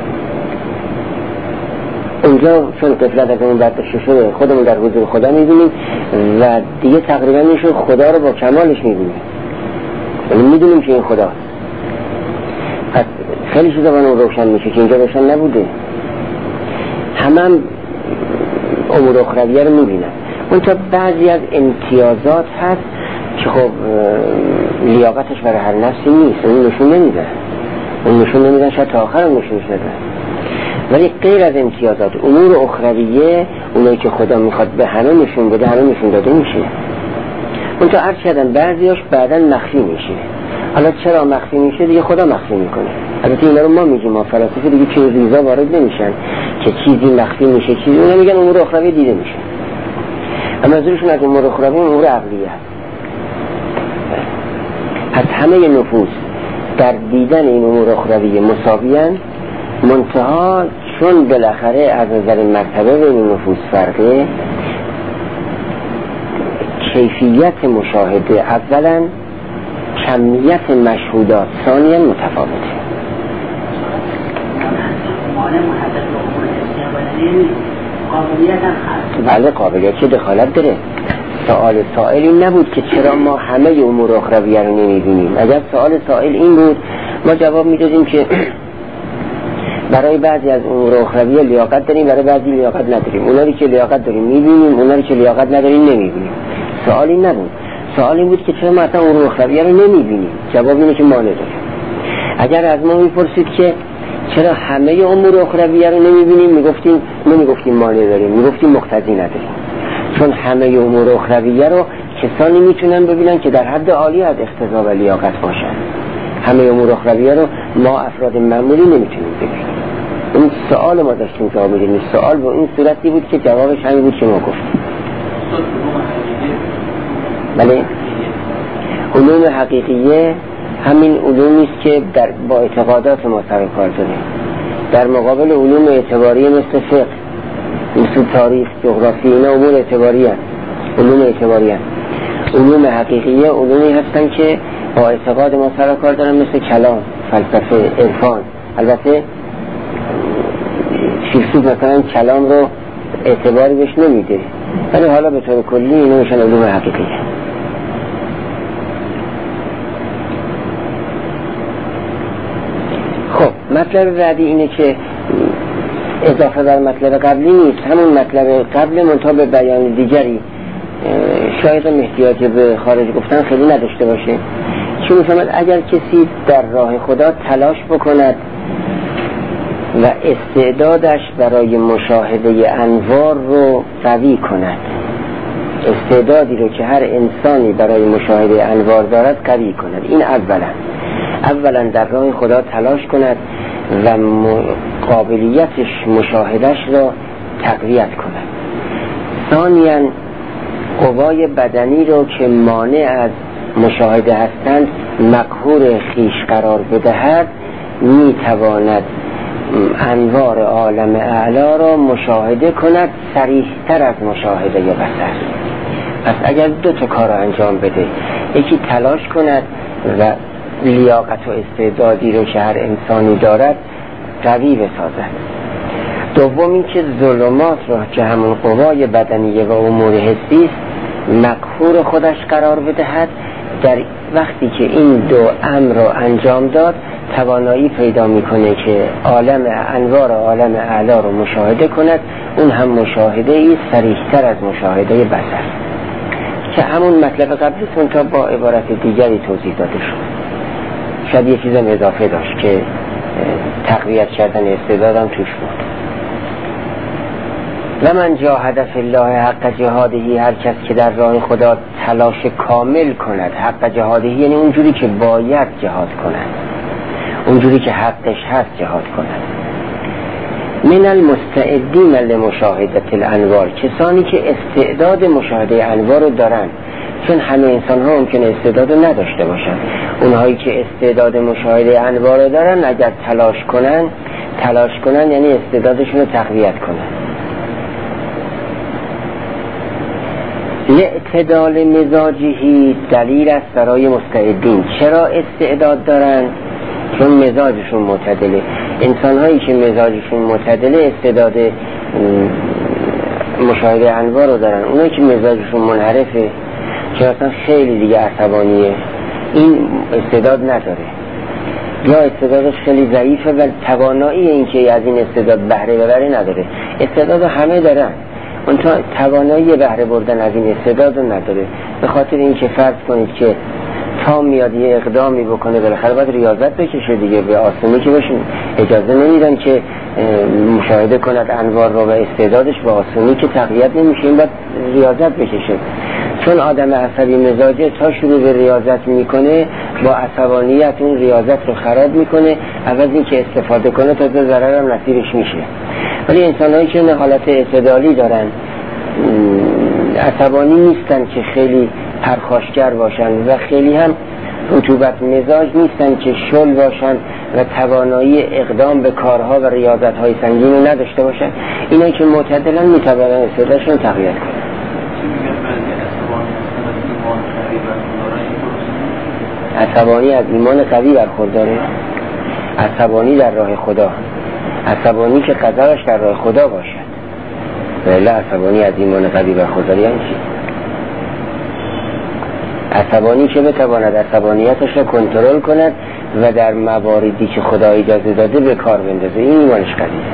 اونجا چون غفلت از اون برداشته شده خودمون در حضور خدا میبینیم و دیگه تقریبا میشه خدا رو با کمالش میبینیم، یعنی میدونیم که این خدا. پس خیلی چیزا برامون روشن میشه که اینجا روشن نبوده. همه امور اخرویه رو میبینن. اون تا بعضی از امتیازات هست که خب لیاقتش برای هر نفسی نیست، اون نشون نمیدن، اون نشون نمیدن، شاید تا آخر هم نشون ندن. ولی غیر از امتیازات امور اخرویه، اونایی که خدا میخواد به همه نشون بده همه نشون داده میشه. اون تا عرض کردن بعضیاش بعداً مخفی میشه. حالا چرا مخفی میشه؟ دیگه خدا مخفی میکنه. البته اینا رو ما میگیم، ما فلاسفه دیگه چه ریزا وارد نمیشن که چیزی مخفی میشه، چیزی اونا میگن امور اخروی دیده میشه. اما منظورشون از امور اخروی امور عقلیه. از همه نفوس در دیدن این امور اخروی مساویان، منتها چون بالاخره از نظر مرتبه بین نفوس فرقه، کیفیت مشاهده اولا، کمیت مشهودات ثانیا متفاوته. بله قابلیت که دخالت داره. سوال سائل این نبود که چرا ما همه امور اخرویه رو نمیبینیم. اگر سوال سائل این بود ما جواب میدادیم که برای بعضی از امور اخرویه لیاقت داریم، برای بعضی لیاقت نداریم. اونایی که لیاقت داریم میبینیم، اونایی که لیاقت نداریم نمیبینیم. سوال این نبود. سوال این بود که چرا ما اصلا امور اخرویه رو نمیبینیم. جواب اینه که ما نداریم. اگر از ما میپرسید که چرا همه امور اخرویه رو نمیبینیم، نمیگفتیم ما نداریم، میگفتیم مقتضی نداریم. چون همه امور اخرویه رو کسانی میتونن ببینن که در حد عالی از اقتضا و لیاقت باشن. همه امور اخرویه رو ما افراد معمولی نمیتونیم ببینیم. این سوال ما داشتیم جواب میدیم. سوال با این صورتی بود که جوابش همین بود که ما گفتیم. بله علوم حقیقیه همین علومی است که با اعتقادات ما سر و کار داره، در مقابل علوم اعتباریه مثل فقه، مثل تاریخ، جغرافی، اینا امور اعتباریه، علوم اعتباریه. علوم حقیقیه علومی هستن که با اعتقاد ما سر و کار دارن، مثل کلام، فلسفه، عرفان. البته فیلسوف مثلا کلام رو اعتباری بهش نمیده، ولی حالا به طور کلی اینا میشن علوم حقیقیه. مطلب بعدی اینه که اضافه بر مطلب قبلی نیست، همون مطلب قبل منتها به بیان دیگری، شاید هم احتیاج به خارج گفتن خیلی نداشته باشه. چون میفهمد اگر کسی در راه خدا تلاش بکند و استعدادش برای مشاهده انوار رو قوی کند، استعدادی رو که هر انسانی برای مشاهده انوار دارد قوی کند، این اولا در راه خدا تلاش کند و قابلیتش مشاهدش را تقویت کند. ثانیاً قوای بدنی رو که مانع از مشاهده هستند مقهور خیش قرار بدهد، میتواند انوار عالم اعلا را مشاهده کند صریح‌تر از مشاهده بصر. پس اگر دو تا کار را انجام بده، یکی تلاش کند و لیاقت و استعدادی رو که هر انسانی دارد قوی بسازد. دوم این که ظلمات را که همون قوای بدنیه و امور حسی است مقهور خودش قرار بدهد. در وقتی که این دو امر را انجام داد توانایی پیدا میکنه که انوار عالم اعلا رو مشاهده کند. اون هم مشاهده ای صریح‌تر از مشاهده بصر که همون مطلب قبلیتون تا با عبارت دیگری توضیح داده شد. شاید یه چیزم اضافه داشت که تقویت کردن استعدادم توش بود. و من جاهد فی الله حق جهادهی، هر کس که در راه خدا تلاش کامل کند، حق جهادهی یعنی اونجوری که باید جهاد کند، اونجوری که حقش هست جهاد کند. من المستعدین لمشاهدت الانوار، کسانی که استعداد مشاهده انوار رو دارن، چون همه انسان ها ممکنه استعداد رو نداشته باشن. اونهایی که استعداد مشاهده انوار رو دارن اگر تلاش کنن یعنی استعدادشون رو تقویت کنن. لاعتدال مزاجهی، دلیل است برای مستعدین. چرا استعداد دارن؟ چون مزاجشون معتدله. انسان هایی که مزاجشون معتدله استعداد مشاهده انوار رو دارن. اونایی که مزاجشون منحرفه که اصلا خیلی دیگه عصبانیه، این استعداد نداره یا استعدادش خیلی ضعیفه و توانایی این که از این استعداد بهره ببره نداره. استعداد همه دارن، اون توانایی بهره بردن از این استعداد نداره. به خاطر این که فرض کنید که تا میاد یه اقدامی بکنه بالاخره باید ریاضت بکشه دیگه، به آسونی که باشون اجازه نمیدن که مشاهده کند انوار رو و استعدادش به آسونی که تقویت نمیشه، این باید ریاضت بکشه. چون آدم عصبی مزاجه تا شروع به ریاضت میکنه با عصبانیت اون ریاضت رو خراب میکنه، عوض این که استفاده کنه تا ضرر هم نصیبش میشه. ولی انسان‌هایی که حالت اعتدالی دارن، عصبانی نیستن که خیلی پرخاشگر باشن و خیلی هم رطوبت مزاج نیستن که شل باشن و توانایی اقدام به کارها و ریاضت‌های سنگین رو نداشته باشن، اینایی که معتدلن میتوانن استعدادشون تقویت کنن. عصبانی از ایمان قوی برخورداره، عصبانی در راه خدا، عصبانی که قدرش در راه خدا باشد. ولی عصبانی از ایمان قوی برخورداره یعنی چی؟ عصبانی که بتواند عصبانیتش را کنترل کند و در مواردی که خدا اجازه داده به کار بندازه، این ایمانش قویه.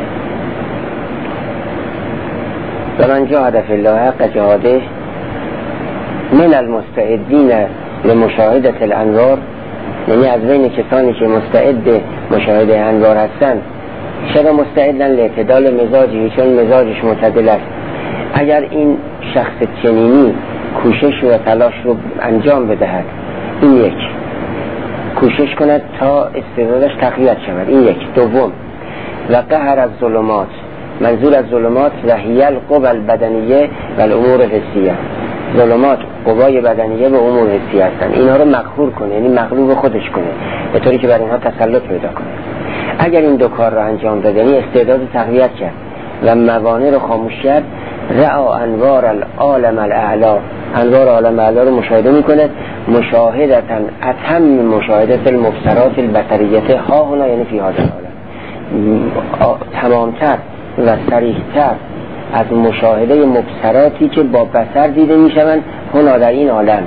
و من جاهد فی الله حق جهاده من المستعدین لمشاهدت الانوار، یعنی از بین کسانی که مستعد مشاهده انوار هستند. چرا مستعدن؟ لاعتدال مزاجی، چون مزاجش معتدل است. اگر این شخص چنینی کوشش و تلاش رو انجام بدهد، این یک، کوشش کند تا استعدادش تقویت شود، این یک. دوم و قهر از ظلمات، منظور از ظلمات و هی القوى البدنیه و الامور حسیه. ظلمات قوای بدنیه و امور حسی هستن، اینها رو مقهور کنه، یعنی مغلوب خودش کنه به طوری که بر اینها تسلط پیدا کنه. اگر این دو کار رو انجام داد، یعنی استعداد تقویت کرد و موانع رو خاموش کرد، رأى انوار العالم الاعلا، انوار عالم اعلا رو مشاهده میکنه، مشاهدتا اتم مشاهدت المبصرات البصریه ها هنا، یعنی فی هذا العالم، تمامتر و صریحتر از مشاهده مبصراتی که با بصر دیده میشوند هنا در این عالم.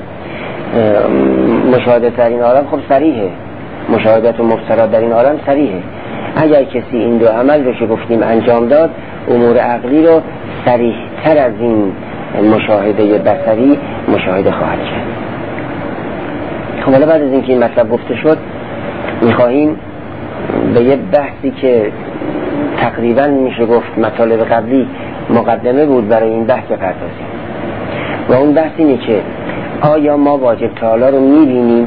مشاهده در این عالم خب صریحه، مشاهدت و مبصرات در این عالم صریحه. اگر کسی این دو عمل رو که گفتیم انجام داد، امور عقلی رو صریح‌تر از این مشاهده بصری مشاهده خواهد کرد. خب حالا بعد از اینکه این مطلب گفته شد، میخواهیم به یه بحثی که تقریبا میشه گفت مطالب قبلی مقدمه بود برای این بحث بپردازیم، و اون بحث اینه که آیا ما واجب تعالی رو میبینیم؟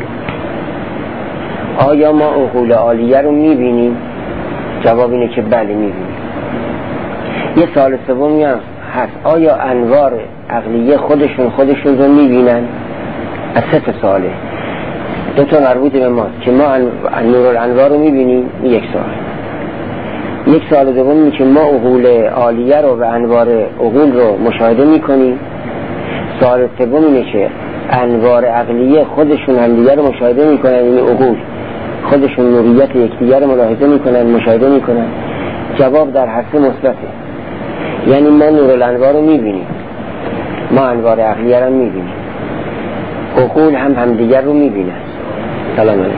آیا ما عقول عالیه رو میبینیم؟ جواب اینه که بله میبینیم. یه سوال سومی هم هست، آیا انوار عقلیه خودشون رو میبینن؟ از سه سواله، دو تا مربوط به ماست که ما نور الانوار رو میبینیم، یک سوال. یک سوال دوم اینه که ما عقول عالیه رو و انوار عقول رو مشاهده میکنیم. سوال سوم اینه که انوار عقلیه خودشون هم دیگر رو مشاهده میکنن، یعنی عقول خودشون نوریت یکدیگر رو ملاحظه میکنن، مشاهده میکنن. جواب در هر سه مثبته، یعنی ما نور الانوار رو میبینیم، ما انوار عقلیه رو میبینیم، عقول هم همدیگر رو میبینن. سلام علیکم.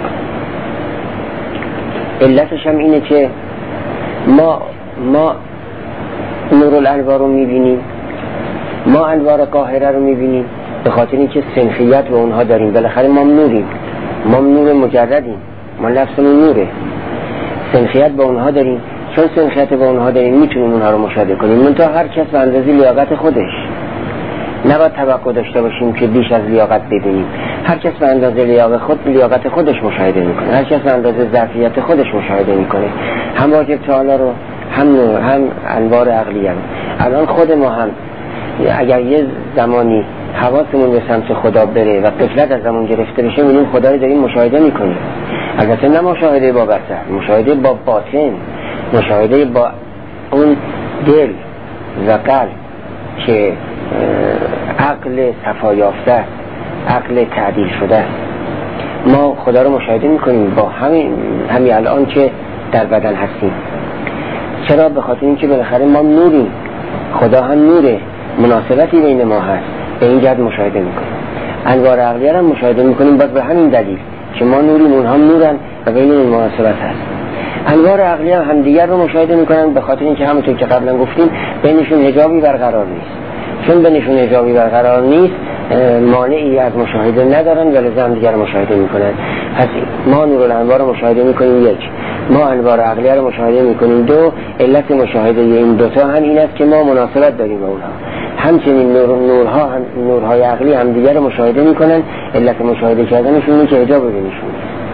علتش هم اینه که ما نور الانوار رو میبینیم، ما انوار قاهره رو میبینیم به خاطر اینکه سنخیت به اونها داریم. بالاخره ما نوریم، ما نور مجردیم، ما نفسمون نوره، سنخیت به اونها داریم. چون سنخیت به اونها داریم میتونیم اونها رو مشاهده کنیم، منتها هر کس به اندازه لیاقت خودش. نباید توقع داشته باشیم که بیش از لیاقت ببینیم. هر کس به اندازه لیاقت خودش مشاهده میکنه، هر کس به اندازه ظرفیت خودش مشاهده میکنه، هم واجب تعالی رو، هم انوار عقلیه. الان خود ما هم اگر یه زمانی حواسمون به سمت خدا بره و غفلت از زمان گرفته بشه، می‌بینیم خدا رو داریم مشاهده میکنیم. البته نه مشاهده با بصر، مشاهده با باطن، مشاهده با اون دل و قلب که عقل صفا یافته، عقل تعدیل شده. ما خدا رو مشاهده میکنیم با همین الان که در بدن هستیم. چرا؟ به خاطر اینکه بالاخره ما نوریم، خدا هم نوره، مناسبتی بین ما هست، به این جهت مشاهده میکنیم. انوار عقلیه هم مشاهده میکنیم باز به همین دلیل که ما نوریم، اونها هم نورن و بین اون مناسبت هست. انوار عقلیه هم دیگر رو مشاهده میکنن به خاطر اینکه همونطور که قبلا گفتیم بینشون حجابی برقرار نیست. چون بینشون حجابی برقرار نیست، مانعی از مشاهده ندارن و لازم دیگر رو مشاهده میکنن. پس ما نور الانوار رو مشاهده میکنیم، یک، ما انوار عقلیه رو مشاهده میکنیم، دو، علت مشاهده این دوتا هم این است که ما مناسبت داریم با اونها. همچنین نورهای عقلی هم دیگر رو مشاهده میکنن، علت مشاهده کردنشون اینه که حجاب بینشون.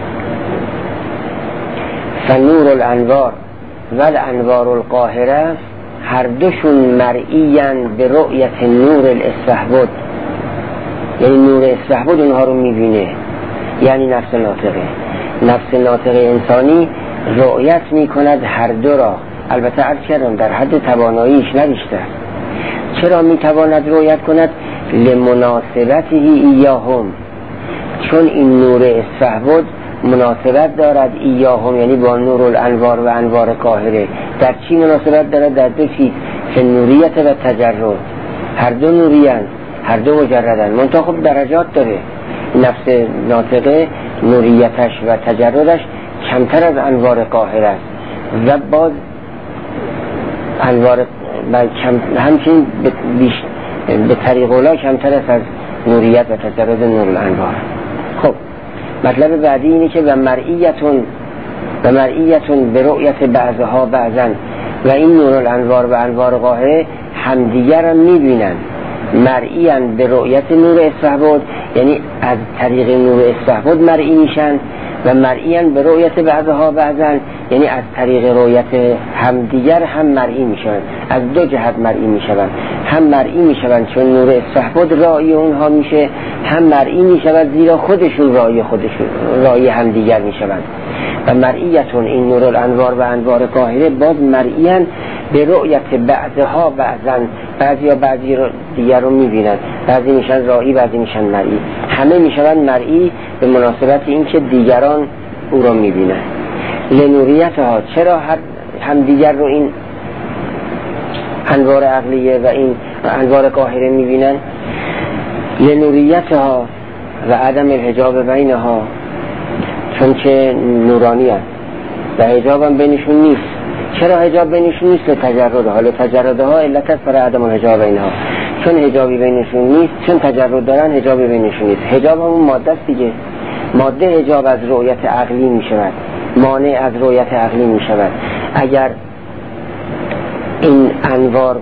فنور الانوار و الانوار القاهره هر دوشون مرئیاً به رؤیت نور الاستحبود، یعنی نور استحبود اونها رو میبینه، یعنی نفس ناطقه انسانی رؤیت میکند هر دو را. البته عرض کردم در حد تواناییش نه بیشتر. چرا میتواند رؤیت کند؟ لمناسبته ایاهم، چون این نور استحبود مناسبت دارد ایاهم، یعنی با نور الانوار و انوار قاهره. در چی مناسبت دارد؟ در دو چیز، نوریت و تجرد. هر دو نوریان، هر دو مجردن، منتها خب درجات داره. نفس ناطقه نوریتش و تجردش کمتر از انوار قاهره است و باز انوار همچنین به طریق اولا کمتر است از نوریت و تجرد نور الانوار. خب مطلب بعدی اینه که و مرئیتون به رؤیت بعضها بعضن، و این نور الانوار و انوار قاهره همدیگر هم میبینن. مرئیان به رؤیت نور استحبود، یعنی از طریق نور استحبود مرئی میشن، و مرئیان به رؤیت بعضها بعضن، یعنی از طریق رؤیت همدیگر هم مرئی میشن. از دو جهت مرئی میشن، هم مرئی میشن چون نور استحبود رائی اونها میشه، هم مرئی میشن زیرا خودشون رائی همدیگر میشن. و مرئیتون این نور الانوار و انوار قاهره باز مرئیان به رؤیت بعضها بعضن، بعضی رو دیگر رو میبینن، بعضی میشن رائی، بعضی میشن مرئی، همه میشن مرئی به مناسبت این که دیگران او رو میبینن. لنوریت ها، چرا هم دیگر رو این انوار عقلیه و این انوار قاهره میبینن؟ لنوریت ها و عدم الحجاب بینها، چون که نورانی هست و حجاب هم بینشون نیست. چرا حجاب بینشون نیست؟ تجرد. حالا تجردها علت است برای عدم الحجاب اینها، چون حجابی بینشون نیست، چون تجرد دارن حجابی بینشون نیست. حجاب همون ماده است دیگه. ماده حجاب از رؤیت عقلی می شود، مانع از رؤیت عقلی می شود. اگر این انوار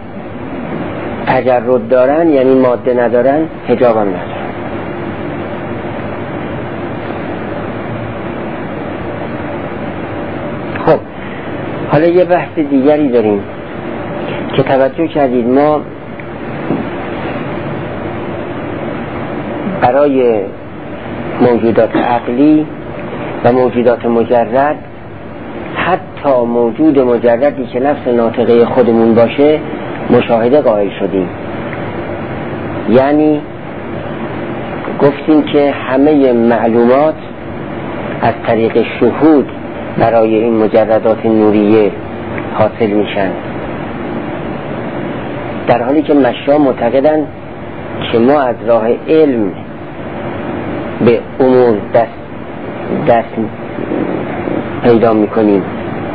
تجرد دارن یعنی ماده ندارن، حجاب هم ندارن. خب حالا یه بحث دیگری داریم که توجه کردید ما برای موجودات عقلی و موجودات مجرد، حتی موجود مجردی که نفس ناطقه خودمون باشه، مشاهده قائل شدیم. یعنی گفتیم که همه معلومات از طریق شهود برای این مجردات نوریه حاصل میشن، در حالی که مشا معتقدن که ما از راه علم به امور دست پیدا میکنیم.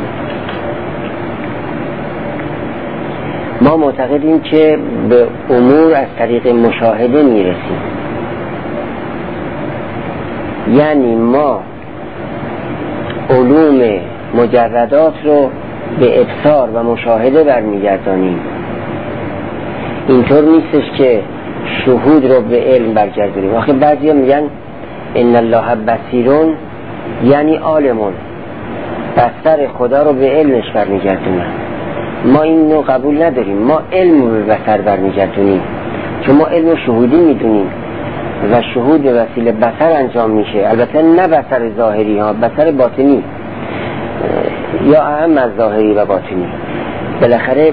ما معتقدیم که به امور از طریق مشاهده میرسیم، یعنی ما علوم مجردات رو به ابصار و مشاهده برمیگردانیم. اینطور نیستش که شهود رو به علم برگردونیم. آخه بعضی میگن ان الله بصیرون، یعنی عالمون، بصر خدا رو به علمش برمیگردونن. ما این رو قبول نداریم. ما علم رو به بصر برمیگردونیم، چون ما علم رو شهودی میدونیم و شهود به وسیله بصر انجام میشه. البته نه بصر ظاهری ها، بصر باطنی یا اهم از ظاهری و باطنی. بالاخره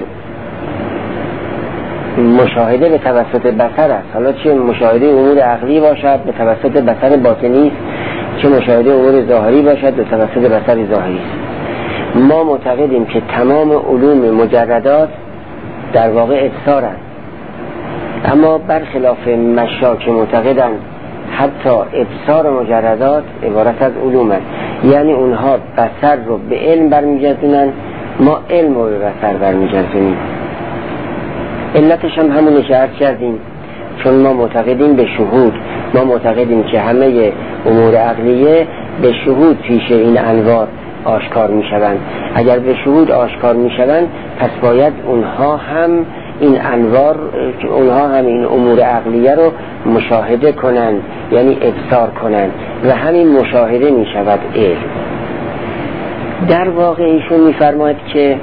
مشاهده به توسط بصر است. حالا چه مشاهده امور عقلی باشد به توسط بصر باطنی است، چه مشاهده امور ظاهری باشد به توسط بصر ظاهری است. ما معتقدیم که تمام علوم مجردات در واقع ابصارند، اما برخلاف مشا که معتقدن حتی ابصار مجردات عبارت از علوم است، یعنی اونها بصر رو به علم برمیگردونن، ما علم رو به بصر برمیگردونیم. علتش هم همون اشاره کردیم، چون ما معتقدیم به شهود. ما معتقدیم که همه امور عقلیه به شهود پیش این انوار آشکار می شوند. اگر به شهود آشکار می شوند، پس باید اونها هم این انوار، اونها هم این امور عقلیه رو مشاهده کنند، یعنی ابصار کنند و همین مشاهده می شود علم. در واقع ایشون می فرماید که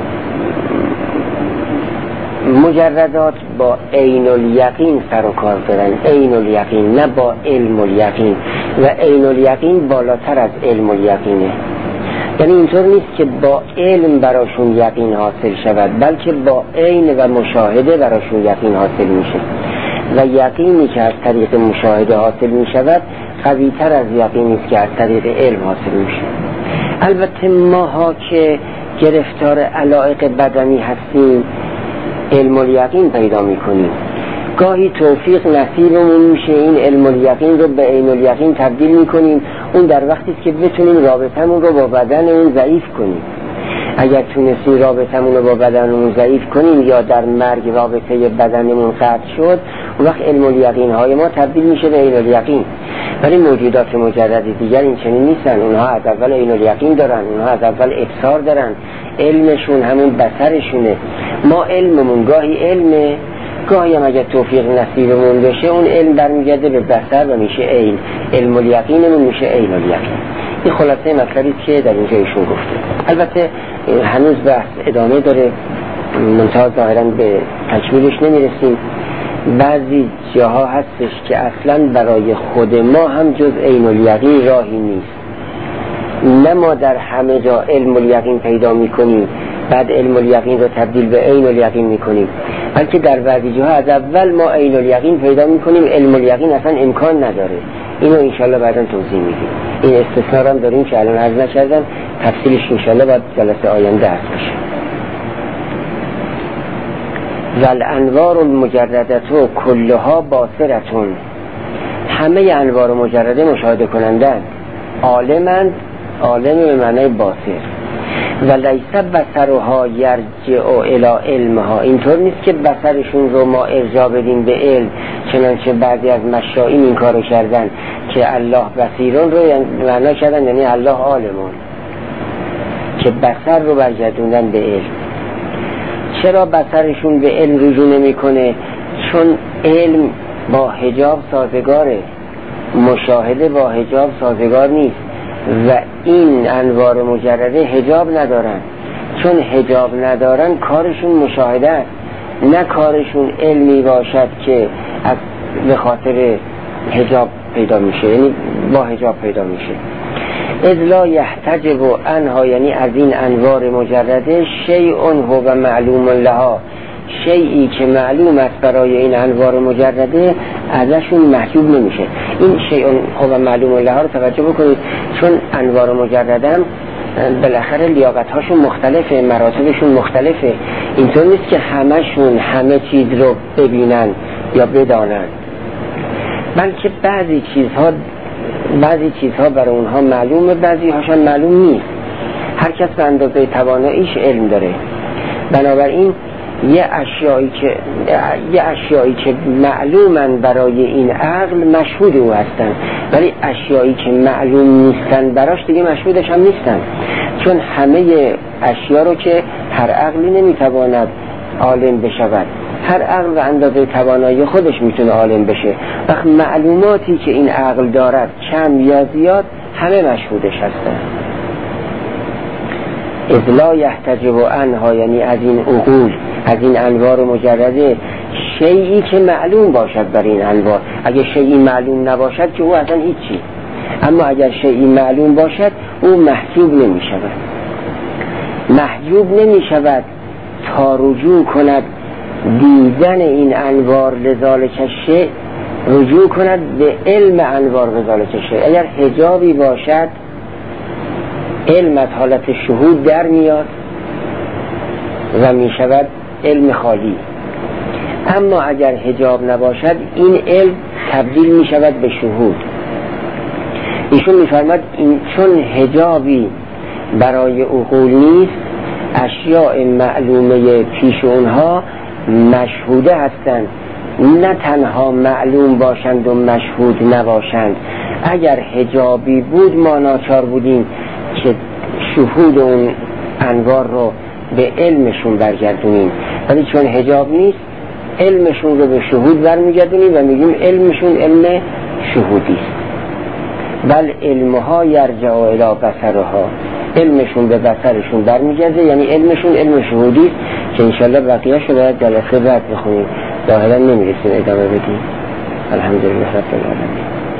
مجردات با عین الیقین سر و کار دارن، عین الیقین، نه با علم الیقین، و عین الیقین بالاتر از علم الیقینه. یعنی اینطور نیست که با علم براشون یقین حاصل شود، بلکه با عین و مشاهده براشون یقین حاصل میشه و یقینی که از طریق مشاهده حاصل میشود قوی تر از یقینی که از طریق علم حاصل میشه. البته ماها که گرفتار علایق بدنی هستیم علم الیقین پیدا میکنیم، گاهی توفیق نصیبمون میشه این علم الیقین رو به عین الیقین تبدیل میکنیم. اون در وقتی که بتونیم رابطمون رو با بدنمون ضعیف کنیم. اگر تونستیم رابطمون رو با بدنمون ضعیف کنیم یا در مرگ رابطه بدنمون قطع شد، اون وقت علم الیقین های ما تبدیل میشه به عین الیقین. ولی موجودات مجرد دیگر این چنین نیستن. اونها از اول عین الیقین دارن، اونها از اول ابصار دارن، علمشون همون بصرشونه. ما علممون گاهی علمه، گاهی هم اگر توفیق نصیبمون بشه اون علم برمیگرده به بصر و میشه عین. علم الیقینمون میشه عین الیقین. این خلاصه مطلبی که در اینجا ایشون گفته. البته هنوز بحث ادامه داره، منتها ظاهراً به تکمیلش نمیرسیم. بعضی جاها هستش که اصلاً برای خود ما هم جز عین الیقین راهی نیست. نه ما در همه جا علم الیقین پیدا میکنیم بعد علم الیقین رو تبدیل به عین الیقین میکنیم، بلکه در بعضی جاها از اول ما عین الیقین پیدا میکنیم، علم الیقین اصلا امکان نداره. اینو انشالله بعدا توضیح میدیم. این استثناء هم داریم که الان عرض نکردم، تفصیلش انشالله بعد جلسه آینده عرض بشه. والانوار المجردة کلها باصرتون، همه انوار مجرده مشاهده کنندن، عالمند عالم به معنای باصر. و لیس بصرها یرجع الی علمها، اینطور نیست که بصرشون رو ما ارجاع بدیم به علم، چنانچه بعضی از مشائین این کارو کردن که الله بصیرون رو معنا کردن یعنی الله عالمون، که بصر رو برگردوندن به علم. چرا بصرشون به علم رجوع نمیکنه؟ چون علم با حجاب سازگاره، مشاهده با حجاب سازگار نیست و این انوار مجرده حجاب ندارن. چون حجاب ندارن کارشون مشاهده است، نه کارشون علمی باشد که به خاطر حجاب پیدا میشه، یعنی با حجاب پیدا میشه. اذ لا یحتجب عنها، یعنی از این انوار مجرده شیء هو معلوم لها، شیئی که معلوم است برای این انوار مجرده ازشون محجوب نمیشه. این شیء هو معلوم لها رو توجه بکنید، چون انوار مجرده هم بالاخره لیاقت‌هاشون مختلفه، مراتبشون مختلفه. اینطور نیست که همشون همه چیز رو ببینن یا بدانن، بلکه بعضی چیزها برای اونها معلومه، بعضی هاشون معلوم نیست. هر کس به اندازه تواناییش علم داره. بنابراین یه اشیایی که معلومن برای این عقل مشهود او هستن، ولی اشیایی که معلوم نیستن براش دیگه مشهودش هم نیستن، چون همه اشیا رو که هر عقلی نمیتواند عالم بشود، هر عقل به اندازه توانایی خودش میتونه عالم بشه. وقت معلوماتی که این عقل دارد کم یا زیاد همه مشهودش هستن. اذ لا یحتجب عنها، یعنی از این عقول، از این انوار مجرده شیئی که معلوم باشد برای این انوار. اگر شیئی معلوم نباشد که او اصلا هیچی، اما اگر شیئی معلوم باشد او محجوب نمی شود. محجوب نمی شود تا رجوع کند دیدن این انوار لذالک الشیء، رجوع کند به علم انوار لذالک الشیء. اگر حجابی باشد علم از حالت شهود در میاد و می شود علم خالی، اما اگر حجاب نباشد این علم تبدیل می شود به شهود. ایشون می فرماد چون حجابی برای عقول نیست، اشیاء معلومه پیش اونها مشهوده هستند، نه تنها معلوم باشند و مشهود نباشند. اگر حجابی بود ما ناچار بودیم که شهود اون انوار رو به علمشون برگردونیم، ولی چون حجاب نیست علمشون رو به شهود برمیگردونیم و میگیم علمشون علم شهودی است. بل علمها یرجع الی بصرها، علمشون به بصرشون برمیگرده، یعنی علمشون علم شهودی است که انشالله بقیه‌اش رو باید جلسه بعد بخونیم، ظاهرا نمیرسیم ادامه بدیم. الحمدلله رب العالمین.